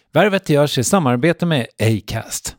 Värvet görs i samarbete med Acast.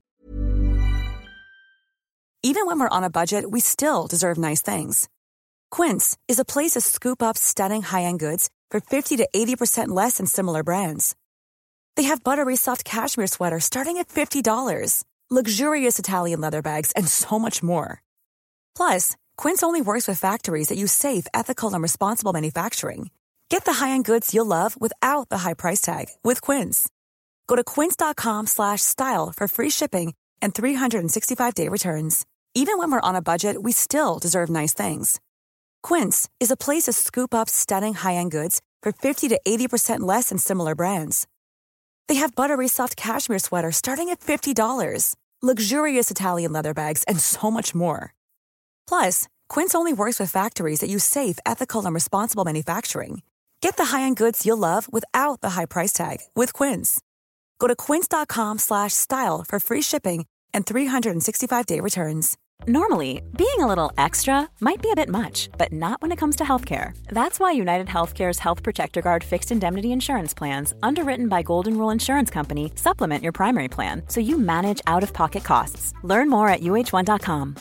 Even when we're on a budget, we still deserve nice things. Quince is a place to scoop up stunning high-end goods for 50 to 80% less than similar brands. They have buttery soft cashmere sweaters starting at $50, luxurious Italian leather bags, and so much more. Plus, Quince only works with factories that use safe, ethical, and responsible manufacturing. Get the high-end goods you'll love without the high price tag with Quince. Go to quince.com/style for free shipping and 365-day returns. Even when we're on a budget, we still deserve nice things. Quince is a place to scoop up stunning high-end goods for 50 to 80% less than similar brands. They have buttery soft cashmere sweaters starting at $50, luxurious Italian leather bags, and so much more. Plus, Quince only works with factories that use safe, ethical, and responsible manufacturing. Get the high-end goods you'll love without the high price tag with Quince. Go to quince.com/style for free shipping and 365-day returns. Normally, being a little extra might be a bit much, but not when it comes to healthcare. That's why United Healthcare's Health Protector Guard fixed indemnity insurance plans, underwritten by Golden Rule Insurance Company, supplement your primary plan so you manage out-of-pocket costs. Learn more at uh1.com.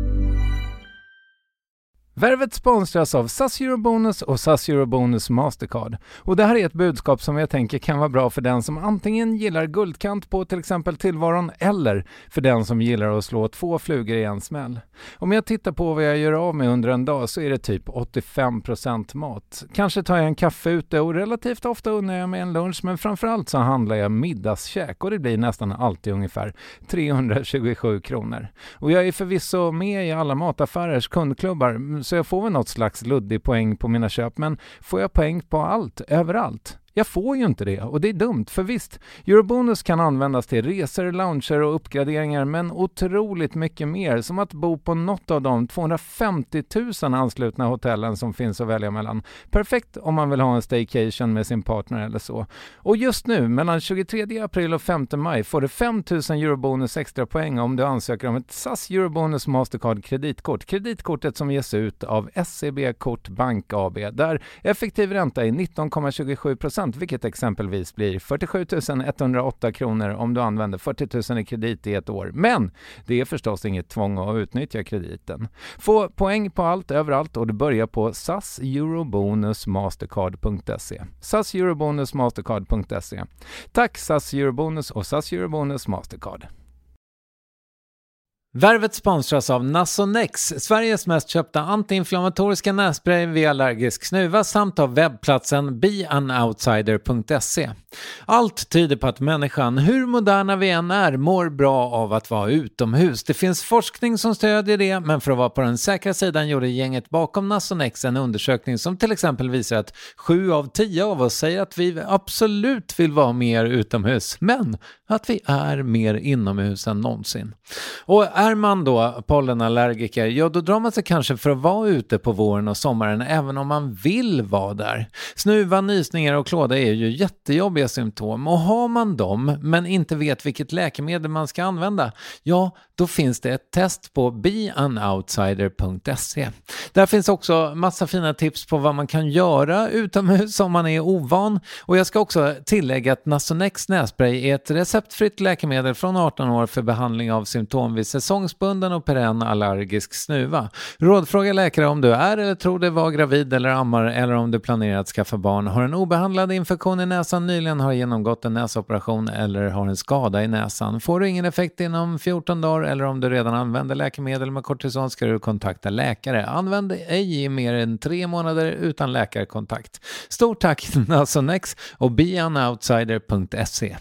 Värvet sponsras av SAS Eurobonus och SAS Eurobonus Mastercard. Och det här är ett budskap som jag tänker kan vara bra för den som antingen gillar guldkant på till exempel tillvaron eller för den som gillar att slå 2 flugor i en smäll. Om jag tittar på vad jag gör av med under en dag så är det typ 85% mat. Kanske tar jag en kaffe ute och relativt ofta unnar jag mig en lunch, men framförallt så handlar jag middagskäk och det blir nästan alltid ungefär 327 kronor. Och jag är förvisso med i alla mataffärers kundklubbar så jag får väl något slags luddig poäng på mina köp, men får jag poäng på allt, överallt? Jag får ju inte det och det är dumt, för visst, Eurobonus kan användas till resor, lounger och uppgraderingar, men otroligt mycket mer, som att bo på något av de 250 000 anslutna hotellen som finns att välja mellan. Perfekt om man vill ha en staycation med sin partner eller så. Och just nu, mellan 23 april och 5 maj, får du 5 000 Eurobonus extra poäng om du ansöker om ett SAS Eurobonus Mastercard kreditkort. Kreditkortet som ges ut av SEB Kort Bank AB, där effektiv ränta är 19,27%. Vilket exempelvis blir 47 108 kronor om du använder 40 000 i kredit i ett år. Men det är förstås inget tvång att utnyttja krediten. Få poäng på allt, överallt, och du börjar på saseurobonusmastercard.se. saseurobonusmastercard.se. Tack SAS Eurobonus och SAS Eurobonus Mastercard. Värvet sponsras av Nasonex, Sveriges mest köpta antiinflammatoriska nässpray vid allergisk snuva, samt av webbplatsen beanoutsider.se. Allt tyder på att människan, hur moderna vi än är, mår bra av att vara utomhus. Det finns forskning som stödjer det, men för att vara på den säkra sidan gjorde gänget bakom Nasonex en undersökning som till exempel visar att 7 av 10 av oss säger att vi absolut vill vara mer utomhus, men att vi är mer inomhus än någonsin. Och är man då pollenallergiker, ja då drar man sig kanske för att vara ute på våren och sommaren även om man vill vara där. Snuva, nysningar och klåda är ju jättejobbiga symptom, och har man dem men inte vet vilket läkemedel man ska använda, ja då finns det ett test på beanoutsider.se. Där finns också massa fina tips på vad man kan göra utomhus om man är ovan, och jag ska också tillägga att Nasonex nässpray är ett receptfritt läkemedel från 18 år för behandling av symptom vid säsongsbunden och perenn allergisk snuva. Rådfråga läkare om du är eller tror dig vara gravid eller ammar, eller om du planerar att skaffa barn, har en obehandlad infektion i näsan, nyligen har genomgått en näsoperation eller har en skada i näsan. Får du ingen effekt inom 14 dagar eller om du redan använder läkemedel med kortison ska du kontakta läkare. Använd ej i mer än 3 månader utan läkarkontakt. Stort tack Nasonex och beanoutsider.se.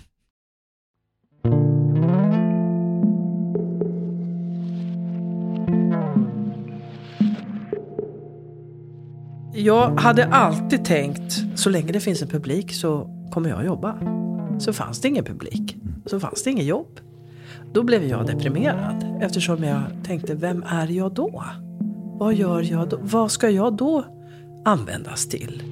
Jag hade alltid tänkt, så länge det finns en publik så kommer jag jobba. Så fanns det ingen publik, så fanns det ingen jobb. Då blev jag deprimerad eftersom jag tänkte, vem är jag då? Vad gör jag då? Vad ska jag då användas till?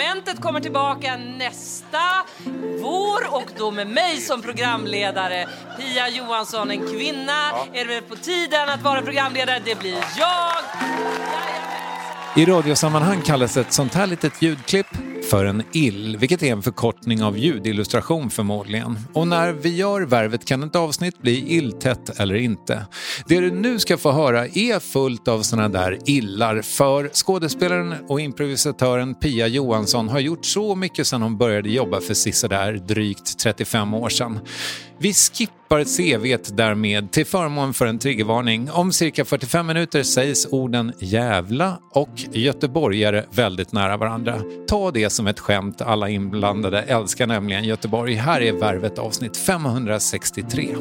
Parlamentet kommer tillbaka nästa vår och då med mig som programledare. Pia Johansson, en kvinna. Är det på tiden att vara programledare? Det blir jag. I radiosammanhang kallas ett sånt här litet ljudklipp för en ill, vilket är en förkortning av ljudillustration förmodligen. Och när vi gör Värvet kan ett avsnitt bli illtätt eller inte. Det du nu ska få höra är fullt av såna där illar, för skådespelaren och improvisatören Pia Johansson har gjort så mycket sedan hon började jobba för sisådär drygt 35 år sedan. Vi skippar CV:t därmed till förmån för en triggervarning. Om cirka 45 minuter sägs orden jävla och göteborgare väldigt nära varandra. Ta det som ett skämt, alla inblandade älskar nämligen Göteborg. Här är Värvet avsnitt 563.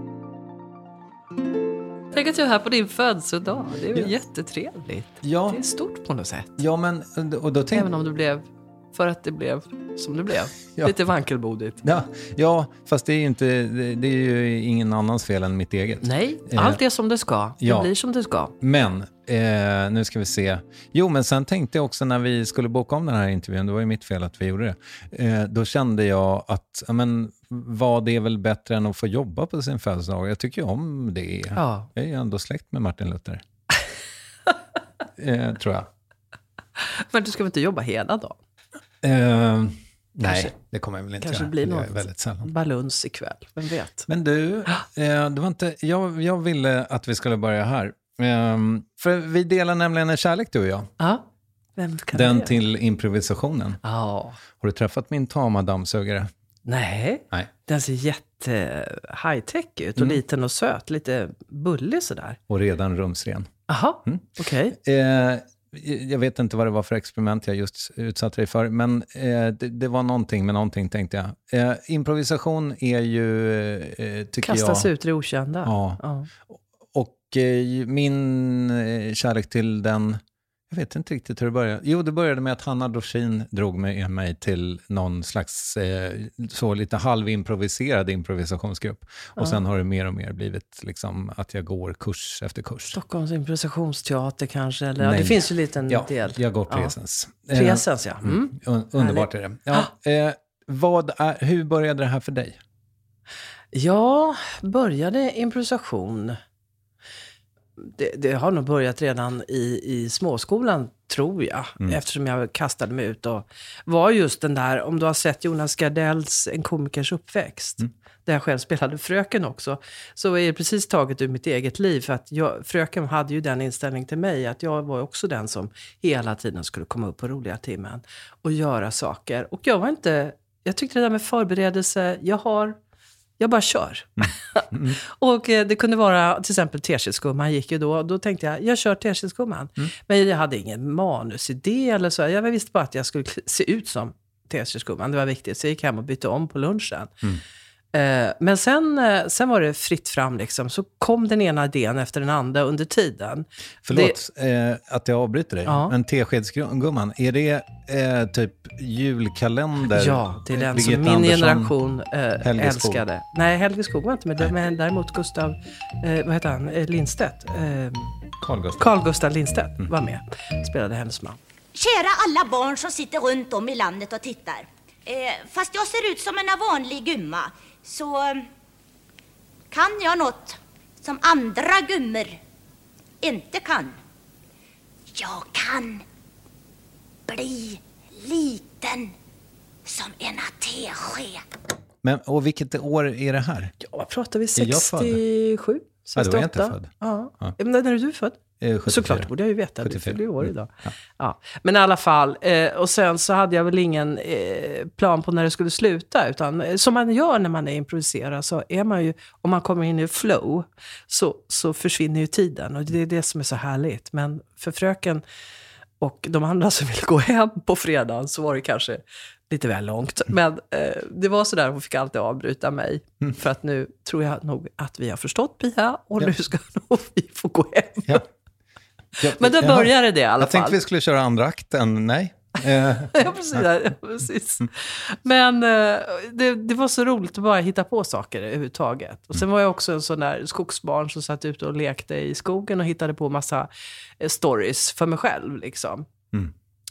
Tänk att jag är här på din födelsedag. Det är jättetrevligt. Ja. Det är stort på något sätt. Ja, men och då Även om det blev, för att det blev som det blev. Ja. Lite vankelmodigt. Ja, fast det är ju inte, det är ju ingen annans fel än mitt eget. Nej, allt är som det ska. Det blir som det ska. Men, nu ska vi se. Jo, men sen tänkte jag också när vi skulle boka om den här intervjun, det var ju mitt fel att vi gjorde det. Då kände jag att, men vad det är väl bättre än att få jobba på sin födelsedag. Jag tycker ju om det. Ja. Jag är ju ändå släkt med Martin Luther. Tror jag. Men du ska väl inte jobba hela dagen? Nej, det kommer jag väl inte kanske göra. Blir det något väldigt sällan. baluns ikväll, vem vet. Men du, det var inte, jag ville att vi skulle börja här. För vi delar nämligen en kärlek, du och jag. Ja, vem kan Den det? till improvisationen. Ja. Har du träffat min tama dammsugare? Nej, den ser jätte high-tech ut och liten och söt, lite bullig sådär. Och redan rumsren. Aha, okej. Jag vet inte vad det var för experiment jag just utsatte dig för, men det var någonting med någonting, tänkte jag. Improvisation är ju, tycker jag... Kastas ut i det okända. Ja. Och min kärlek till den... Jag vet inte riktigt hur det började. Jo, det började med att Hanna Dorsin drog mig till någon slags så lite halvimproviserad improvisationsgrupp. Och sen har det mer och mer blivit liksom att jag går kurs efter kurs. Stockholms improvisationsteater kanske? Eller? Ja, det finns ju lite en del. Ja, jag går Presens. Presens, ja. Underbart är det. Ja, hur började det här för dig? Jag började improvisation... Det har nog börjat redan i småskolan, tror jag. Eftersom jag kastade mig ut och var just den där, om du har sett Jonas Gardells En komikers uppväxt, där jag själv spelade fröken också, så är det precis taget ur mitt eget liv. För att fröken hade ju den inställning till mig att jag var också den som hela tiden skulle komma upp på roliga timmen och göra saker. Och jag tyckte det där med förberedelse, jag bara kör. Och det kunde vara till exempel Teskedsgumman gick ju då tänkte jag kör Teskedsgumman. Men jag hade ingen manusidé eller så. Jag visste bara att jag skulle se ut som Teskedsgumman. Det var viktigt. Så jag gick hem och bytte om på lunchen. Men sen var det fritt fram liksom. Så kom den ena idén efter den andra under tiden. Förlåt att jag avbryter dig. Ja. Men Teskedsgumman, är det typ julkalender? Ja, det är den Birgitta som min Andersson, generation älskade. Nej, Helge Skog var inte med. Men däremot Gustav, vad heter han? Lindstedt. Carl Gustav Lindstedt var med. Spelade hennes man. Kära alla barn som sitter runt om i landet och tittar. Fast jag ser ut som en vanlig gumma, så kan jag något som andra gummor inte kan. Jag kan bli liten som en tesked. Men, och vilket år är det här? Ja, vad pratar vi? 67? 68? Ja, då är jag inte född. Ja. Men när är du född? 74. Såklart borde jag ju veta. 74. Du fyller ju år idag. Ja. Men i alla fall, och sen så hade jag väl ingen plan på när det skulle sluta. Utan som man gör när man är improviserad så är man ju, om man kommer in i flow så försvinner ju tiden. Och det är det som är så härligt. Men för fröken och de andra som vill gå hem på fredagen så var det kanske lite väl långt. Men det var så där, hon fick alltid avbryta mig. För att nu tror jag nog att vi har förstått Pia och nu ska nog vi få gå hem. Ja. Men då började det i alla fall. Jag tänkte vi skulle köra andra akten, nej. Ja, precis. Men det var så roligt att bara hitta på saker överhuvudtaget. Och sen var jag också en sån där skogsbarn som satt ute och lekte i skogen och hittade på massa stories för mig själv liksom.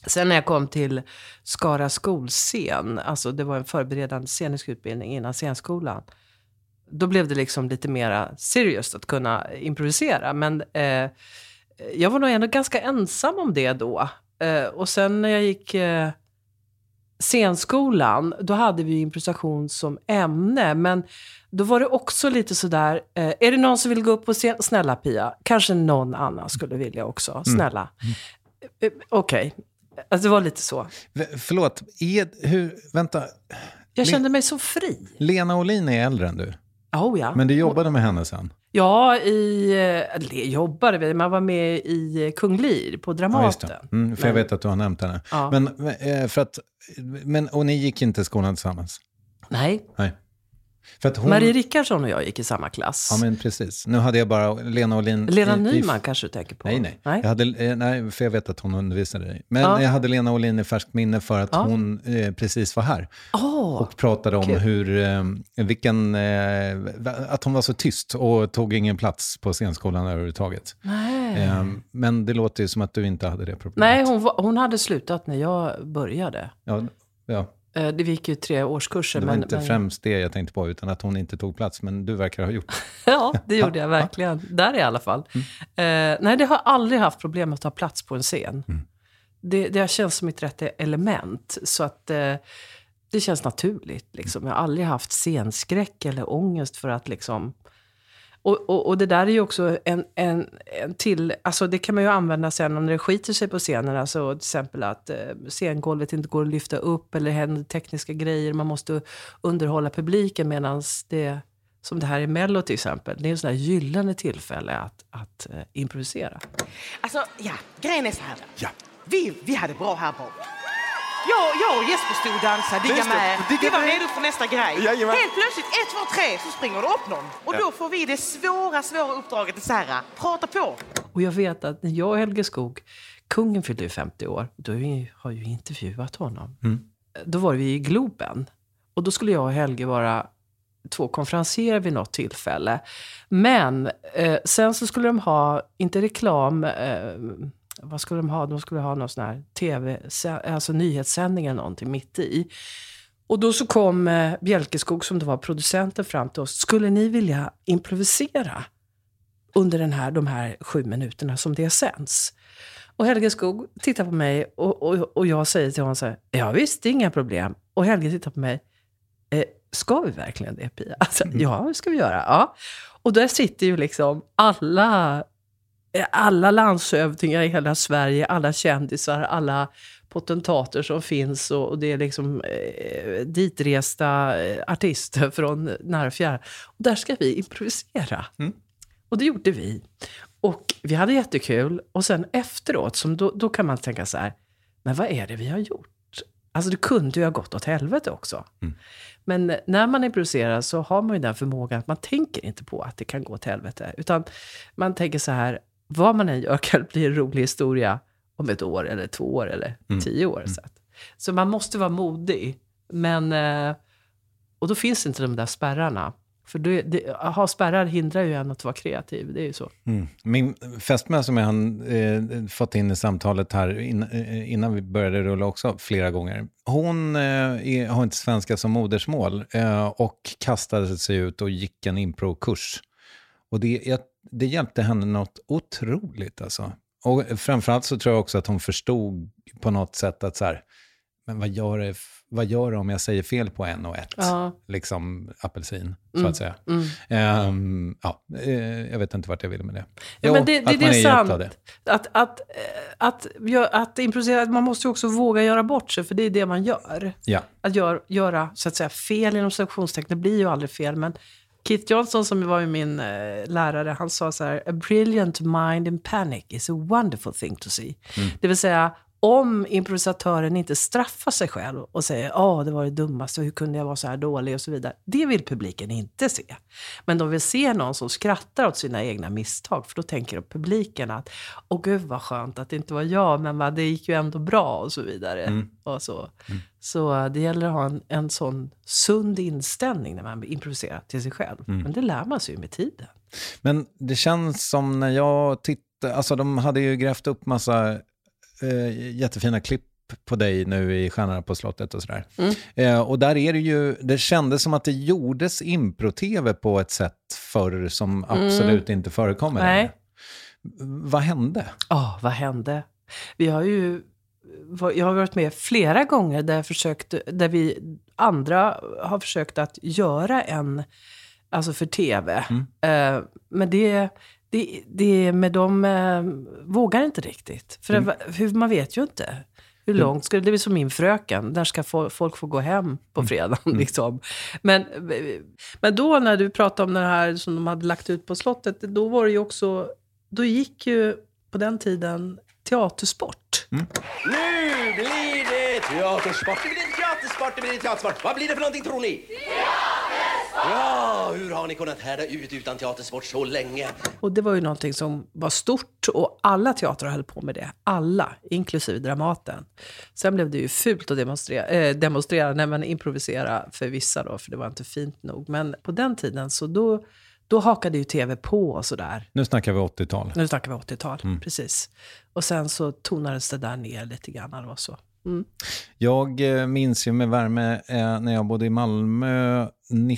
Sen när jag kom till Skara skolscen, alltså det var en förberedande scenisk utbildning innan scenskolan, då blev det liksom lite mera seriöst att kunna improvisera. Men jag var nog ändå ganska ensam om det då. Och sen när jag gick scenskolan, då hade vi improvisation som ämne. Men då var det också lite sådär, är det någon som vill gå upp på scen? Snälla Pia, kanske någon annan skulle vilja också. Snälla. Okej. Alltså det var lite så. Förlåt, vänta. Jag kände mig så fri. Lena Olin är äldre än du. Oh, ja. Men du jobbade med henne sen? Ja, man var med i Kung Lear på Dramaten. Ja, för jag vet att du har nämnt henne. Ja. Och ni gick inte i skolan tillsammans? Nej. För att Marie Rickardsson och jag gick i samma klass. Ja, men precis. Nu hade jag bara Lena Olin... Lena Nyman kanske du tänker på? Nej. Nej, för jag vet att hon undervisade dig. Men jag hade Lena Olin i färskt minne för att hon precis var här. Och pratade om att hon var så tyst och tog ingen plats på scenskolan överhuvudtaget. Nej. Men det låter ju som att du inte hade det problemet. Nej, hon hade slutat när jag började. Ja. Det gick ju 3 årskurser. Det var inte främst det jag tänkte på, utan att hon inte tog plats. Men du verkar ha gjort det. Ja, det gjorde jag verkligen. Där i alla fall. Nej, det har aldrig haft problem att ta plats på en scen. Det har känts som ett rätt element. Så att det känns naturligt. Liksom. Jag har aldrig haft scenskräck eller ångest för att liksom... Och det där är ju också en till... Alltså det kan man ju använda sen om det skiter sig på scenen. Alltså till exempel att scengolvet inte går att lyfta upp eller händer tekniska grejer. Man måste underhålla publiken medan det... Som det här i Mello till exempel. Det är en sån här gyllene tillfälle att improvisera. Alltså, grejen är så här. Ja. Vi hade bra här bak. Jag och Jesper stod och dansade, digga med. Vi var redo för nästa grej. Jajamän. Helt plötsligt, 1, 2, 3, så springer det upp någon. Och då får vi det svåra uppdraget att så här, prata på. Och jag vet att när jag och Helge Skog, kungen fyllde ju 50 år, då har ju intervjuat honom. Då var vi i Globen. Och då skulle jag och Helge vara 2 konferenser vid något tillfälle. Men sen så skulle de ha, inte reklam... vad skulle de ha? De skulle ha någon sån här tv, alltså nyhetssändning eller någonting mitt i. Och då så kom Bjälkeskog som då var producenten fram till oss. Skulle ni vilja improvisera under de här 7 minuterna som det sänds? Och Helge Skog tittar på mig och jag säger till honom så här, ja visst, det är inga problem. Och Helge tittar på mig, ska vi verkligen det, Pia? Alltså, ja, det ska vi göra. Ja. Och där sitter ju liksom alla landshövdingar i hela Sverige, alla kändisar, alla potentater som finns och det är liksom ditresta artister från nära och fjärran. Och där ska vi improvisera. Och det gjorde vi. Och vi hade jättekul. Och sen efteråt, då kan man tänka så här, men vad är det vi har gjort? Alltså det kunde ju ha gått åt helvete också. Men när man improviserar så har man ju den förmågan att man tänker inte på att det kan gå åt helvete. Utan man tänker så här, vad man än gör kan bli en rolig historia om 1 år eller 2 år eller 10 år. Så man måste vara modig. Men, och då finns inte de där spärrarna. För att ha spärrar hindrar ju en att vara kreativ, det är ju så. Min fästmö som jag har fått in i samtalet här innan vi började rulla också flera gånger. Hon har inte svenska som modersmål och kastade sig ut och gick en improkurs. Och det hjälpte henne något otroligt alltså. Och framförallt så tror jag också att hon förstod på något sätt att så här, men vad gör det om jag säger fel på 1 och 1? Liksom apelsin, så att säga. Jag vet inte vart jag ville med det. Men det är sant. Att improvisera, man måste ju också våga göra bort sig, för det är det man gör. Ja. Att göra så att säga fel inom sektionstecken, det blir ju aldrig fel, men Keith Johnson som var ju min lärare, han sa så här, a brilliant mind in panic is a wonderful thing to see. Det vill säga, om improvisatören inte straffar sig själv och säger, det var det dummaste, hur kunde jag vara så här dålig och så vidare. Det vill publiken inte se. Men de vill se någon som skrattar åt sina egna misstag, för då tänker publiken att, gud vad skönt att det inte var jag, men det gick ju ändå bra och så vidare. Och så. Så det gäller att ha en sån sund inställning när man improviserar till sig själv. Men det lär man sig ju med tiden. Men det känns som när jag tittar, alltså de hade ju grävt upp massa jättefina klipp på dig nu i Stjärnorna på slottet och sådär. Och där är det ju, det kändes som att det gjordes impro-tv på ett sätt förr som absolut inte förekommer. Nej. Vad hände? Vad hände? Jag har varit med flera gånger där vi andra har försökt att göra alltså för tv. Men det med dem vågar inte riktigt. För man vet ju inte hur långt ska det bli, som min fröken. Där ska folk få gå hem på fredagen liksom. Men då när du pratade om det här som de hade lagt ut på slottet, då var det ju också, då gick ju på den tiden teatersport. Nu blir det teatersport. Det blir teatersport. Vad blir det för någonting, tror ni? Ja, hur har ni kunnat härda ut utan teatersport så länge? Och det var ju någonting som var stort, och alla teatrar höll på med det. Alla, inklusive Dramaten. Sen blev det ju fult att demonstrera när man improvisera för vissa då, för det var inte fint nog. Men på den tiden så då hakade ju tv på och sådär. Nu snackar vi 80-tal. Nu snackar vi 80-tal, precis. Och sen så tonades det där ner lite grann och så. Jag minns ju med värme när jag bodde i Malmö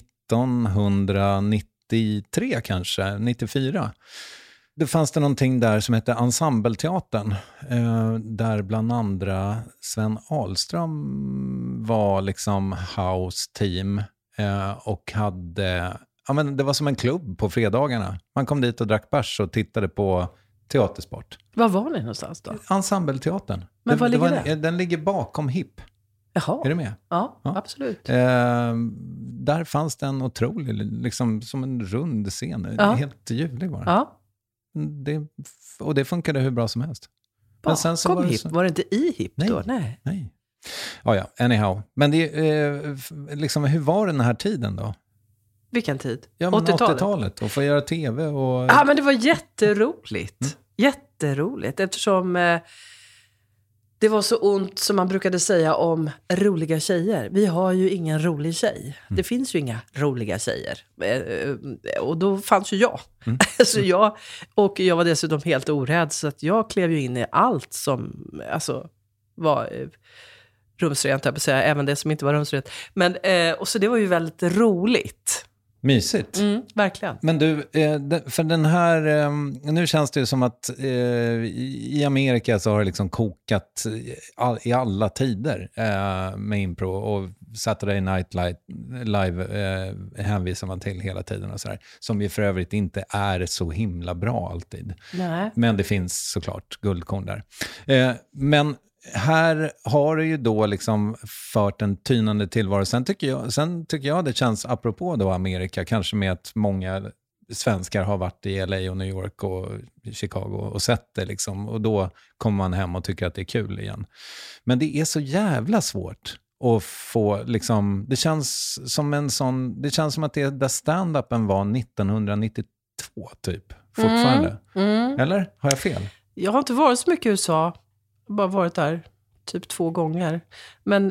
1993 kanske, 94. Det fanns det någonting där som hette Ensembleteatern, där bland andra Sven Ahlström var liksom house team och hade, men det var som en klubb på fredagarna. Man kom dit och drack bärs och tittade på teatersport. Var var ni någonstans då? Ensembleteatern. Men var ligger det? Den ligger bakom HIP. Jaha. Är du med? Ja. Absolut. Där fanns det en otrolig, liksom som en rund scen. Ja. Helt ljuvlig var det. Ja. Och det funkade hur bra som helst. Men sen så var det inte i HIP då? Nej. Ja, anyhow. Men det, liksom, hur var den här tiden då? Vilken tid? Ja, 80-talet. Och få göra tv och... Ja, men det var jätteroligt. Jätteroligt. Eftersom det var så ont som man brukade säga om roliga tjejer. Vi har ju ingen rolig tjej. Det finns ju inga roliga tjejer. Och då fanns ju jag. Så jag var dessutom helt orädd. Så att jag klev ju in i allt som var rumsrent, jag på säga. Även det som inte var rumsrent. Men, och så det var ju väldigt roligt. Mysigt. Verkligen. Men du, för den här, nu känns det ju som att i Amerika så har det liksom kokat i alla tider med impro, och Saturday Night Live hänvisar man till hela tiden och sådär, som ju för övrigt inte är så himla bra alltid. Nej. Men det finns såklart guldkorn där. Men här har det ju då liksom fört en tynande tillvaro. Sen tycker jag det känns, apropå då Amerika, kanske med att många svenskar har varit i LA och New York och Chicago och sett det liksom. Och då kommer man hem och tycker att det är kul igen. Men det är så jävla svårt att få liksom, det känns som att det där stand-upen var 1992 typ fortfarande. Eller? Har jag fel? Jag har inte varit så mycket i USA. Bara varit där typ 2 gånger. Men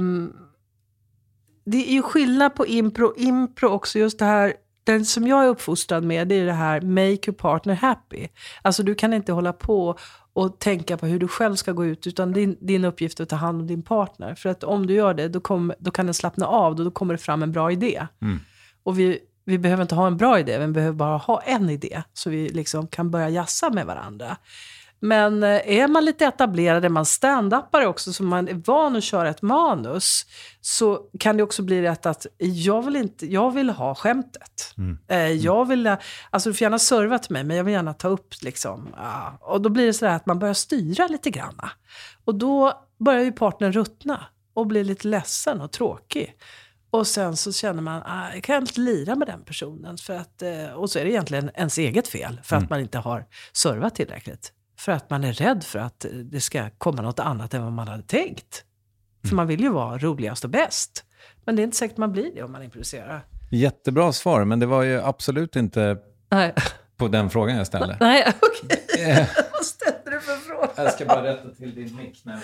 det är ju skillnad på impro också, just det här, den som jag är uppfostrad med, det är det här make your partner happy. Alltså du kan inte hålla på och tänka på hur du själv ska gå ut, utan din uppgift är att ta hand om din partner. För att om du gör det, då kan den slappna av, då kommer det fram en bra idé. Och vi behöver inte ha en bra idé, vi behöver bara ha en idé, så vi liksom kan börja jassa med varandra. Men är man lite etablerad, är man stand-upare också, så man är van att köra ett manus, så kan det också bli rätt att jag vill ha skämtet. Jag vill, alltså du får gärna serva till mig, men jag vill gärna ta upp liksom. Ja. Och då blir det så där att man börjar styra lite grann. Och då börjar ju partnern ruttna och blir lite ledsen och tråkig. Och sen så känner man, jag kan inte lira med den personen. För att, och så är det egentligen ens eget fel, för att man inte har servat tillräckligt. För att man är rädd för att det ska komma något annat än vad man hade tänkt. För man vill ju vara roligast och bäst. Men det är inte säkert man blir det om man improviserar. Jättebra svar, men det var ju absolut inte på den frågan jag ställde. Nej, okej. Vad ställde du för fråga? Jag ska bara rätta till din mick när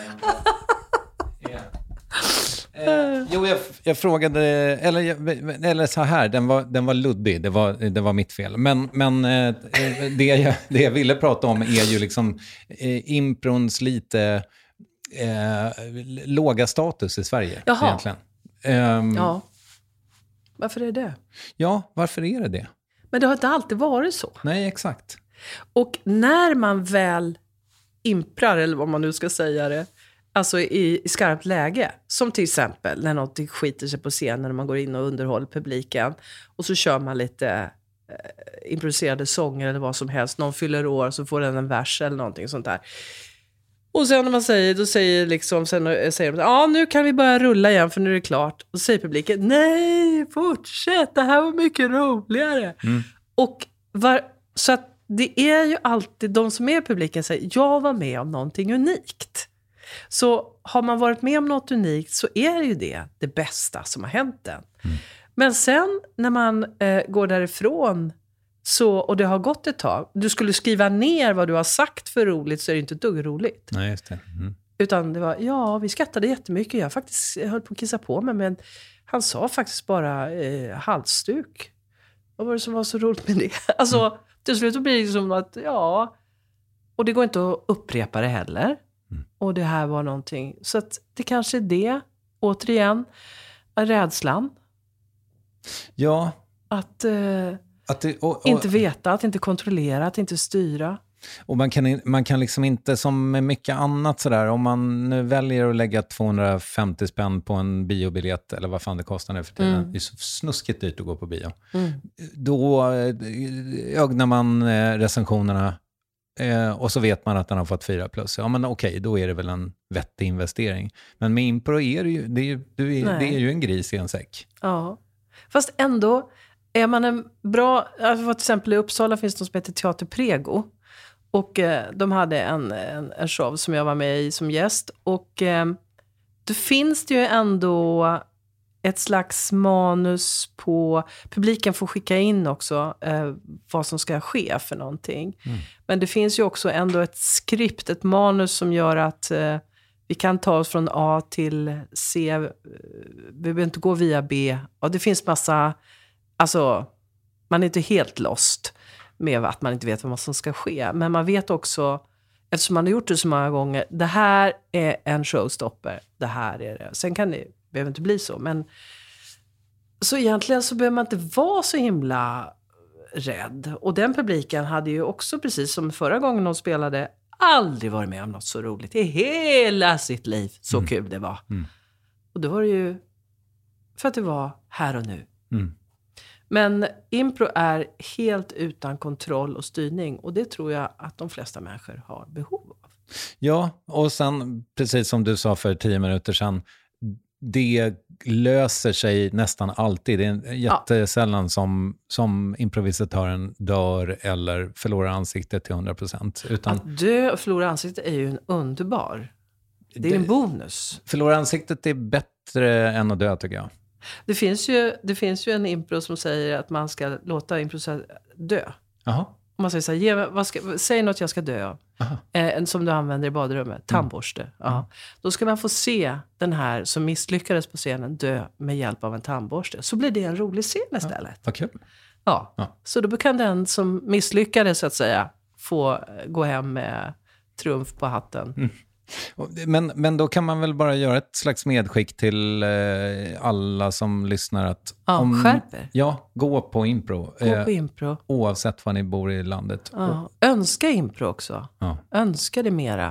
jag frågade, eller så här, den var luddig, det var mitt fel. Men det jag ville prata om är ju liksom improns lite låga status i Sverige. Jaha. Egentligen. Ja. Varför är det? Ja, varför är det? Men det har inte alltid varit så. Nej, exakt. Och när man väl imprar, eller vad man nu ska säga det, alltså i skarpt läge, som till exempel när något skiter sig på scenen, när man går in och underhåller publiken och så kör man lite improviserade sånger eller vad som helst, någon fyller år så får den en vers eller någonting sånt där. Och sen när man säger, då säger liksom, sen säger de, ja nu kan vi börja rulla igen för nu är det klart. Och så säger publiken, nej fortsätt, det här var mycket roligare. Och så att det är ju alltid de som är i publiken säger, jag var med om någonting unikt. Så har man varit med om något unikt så är ju det bästa som har hänt den. Men sen när man går därifrån och det har gått ett tag, du skulle skriva ner vad du har sagt för roligt så är det inte ett dugg roligt. Nej, just det. Utan det var, vi skrattade jättemycket. Jag faktiskt höll på att kissa på mig, men han sa faktiskt bara halsstuk. Vad var det som var så roligt med det? Alltså, till slut blir det som att, och det går inte att upprepa det heller. Och det här var någonting. Så att det kanske är det, återigen, rädslan. Ja. Att inte veta, att inte kontrollera, att inte styra. Och man kan liksom inte, som med mycket annat sådär, om man nu väljer att lägga 250 spänn på en biobiljett, eller vad fan det kostar nu för tiden, det är så snuskigt dyrt att gå på bio. Då ögnar man recensionerna och så vet man att den har fått 4+. Ja men okej, då är det väl en vettig investering. Men med impro är det är ju en gris i en säck. Ja, fast ändå är man en bra, till exempel i Uppsala finns det något som heter Teater Prego. Och de hade en show som jag var med i som gäst. Och då finns det ju ändå ett slags manus på... Publiken får skicka in också vad som ska ske för någonting. Men det finns ju också ändå ett skript, ett manus som gör att vi kan ta oss från A till C. Vi behöver inte gå via B. Och det finns massa... Alltså, man är inte helt lost med att man inte vet vad som ska ske. Men man vet också, eftersom man har gjort det så många gånger, det här är en showstopper, det här är det. Sen behöver inte bli så, men så egentligen så behöver man inte vara så himla rädd. Och den publiken hade ju också, precis som förra gången de spelade, aldrig varit med om något så roligt i hela sitt liv. Så kul det var. Och då var det ju för att det var här och nu. Men impro är helt utan kontroll och styrning. Och det tror jag att de flesta människor har behov av. Ja, och sen precis som du sa för 10 minuter sedan, det löser sig nästan alltid. Det är jättesällan som improvisatören dör eller förlorar ansiktet till 100%. Utan att dö och förlora ansiktet är ju en underbar. Det är en bonus. Förlora ansiktet är bättre än att dö, tycker jag. Det finns ju en impro som säger att man ska låta improvisatör dö. Aha. Om man säger så här, säg något jag ska dö av. Som du använder i badrummet. Tandborste. Då ska man få se den här som misslyckades på scenen dö med hjälp av en tandborste. Så blir det en rolig scen istället. Vad kul. Ja. Så då kan den som misslyckades, så att säga, få gå hem med triumf på hatten. Men då kan man väl bara göra ett slags medskick till alla som lyssnar att skärper. Ja, gå på impro. Gå på impro. Oavsett var ni bor i landet. Önska impro också. Önska det mera.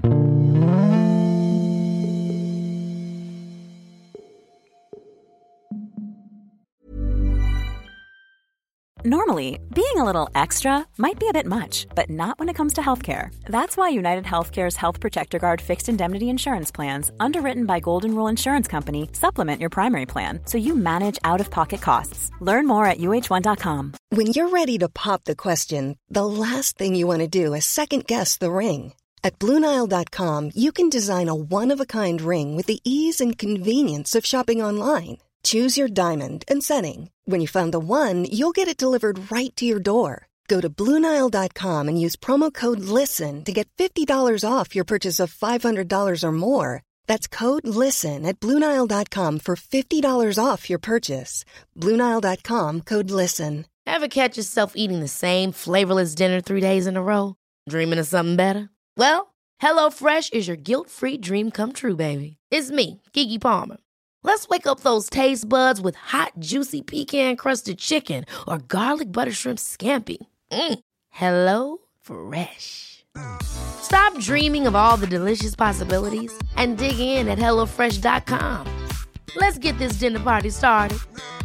Normally, being a little extra might be a bit much, but not when it comes to healthcare. That's why United Healthcare's Health Protector Guard fixed indemnity insurance plans, underwritten by Golden Rule Insurance Company, supplement your primary plan so you manage out-of-pocket costs. Learn more at uh1.com. When you're ready to pop the question, the last thing you want to do is second-guess the ring. At BlueNile.com, you can design a one-of-a-kind ring with the ease and convenience of shopping online. Choose your diamond and setting. When you find the one, you'll get it delivered right to your door. Go to BlueNile.com and use promo code LISTEN to get $50 off your purchase of $500 or more. That's code LISTEN at BlueNile.com for $50 off your purchase. BlueNile.com, code LISTEN. Ever catch yourself eating the same flavorless dinner 3 days in a row? Dreaming of something better? Well, HelloFresh is your guilt-free dream come true, baby. It's me, Keke Palmer. Let's wake up those taste buds with hot, juicy pecan-crusted chicken or garlic butter shrimp scampi. Hello Fresh. Stop dreaming of all the delicious possibilities and dig in at HelloFresh.com. Let's get this dinner party started.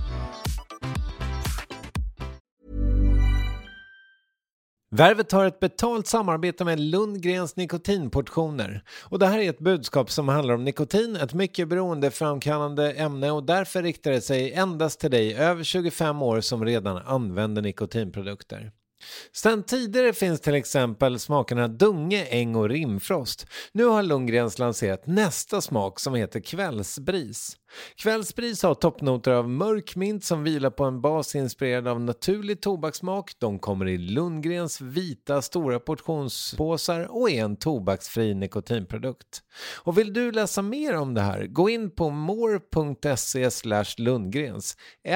Värvet har ett betalt samarbete med Lundgrens nikotinportioner. Och det här är ett budskap som handlar om nikotin, ett mycket beroendeframkallande ämne, och därför riktar det sig endast till dig över 25 år som redan använder nikotinprodukter. Sen tidigare finns till exempel smakerna Dunge, Äng och Rimfrost. Nu har Lundgrens lanserat nästa smak som heter Kvällsbris. Kvällsbris har toppnoter av mörk mint som vilar på en bas inspirerad av naturlig tobakssmak. De kommer i Lundgrens vita stora portionspåsar och är en tobaksfri nikotinprodukt. Och vill du läsa mer om det här, gå in på more.se/Lundgrens.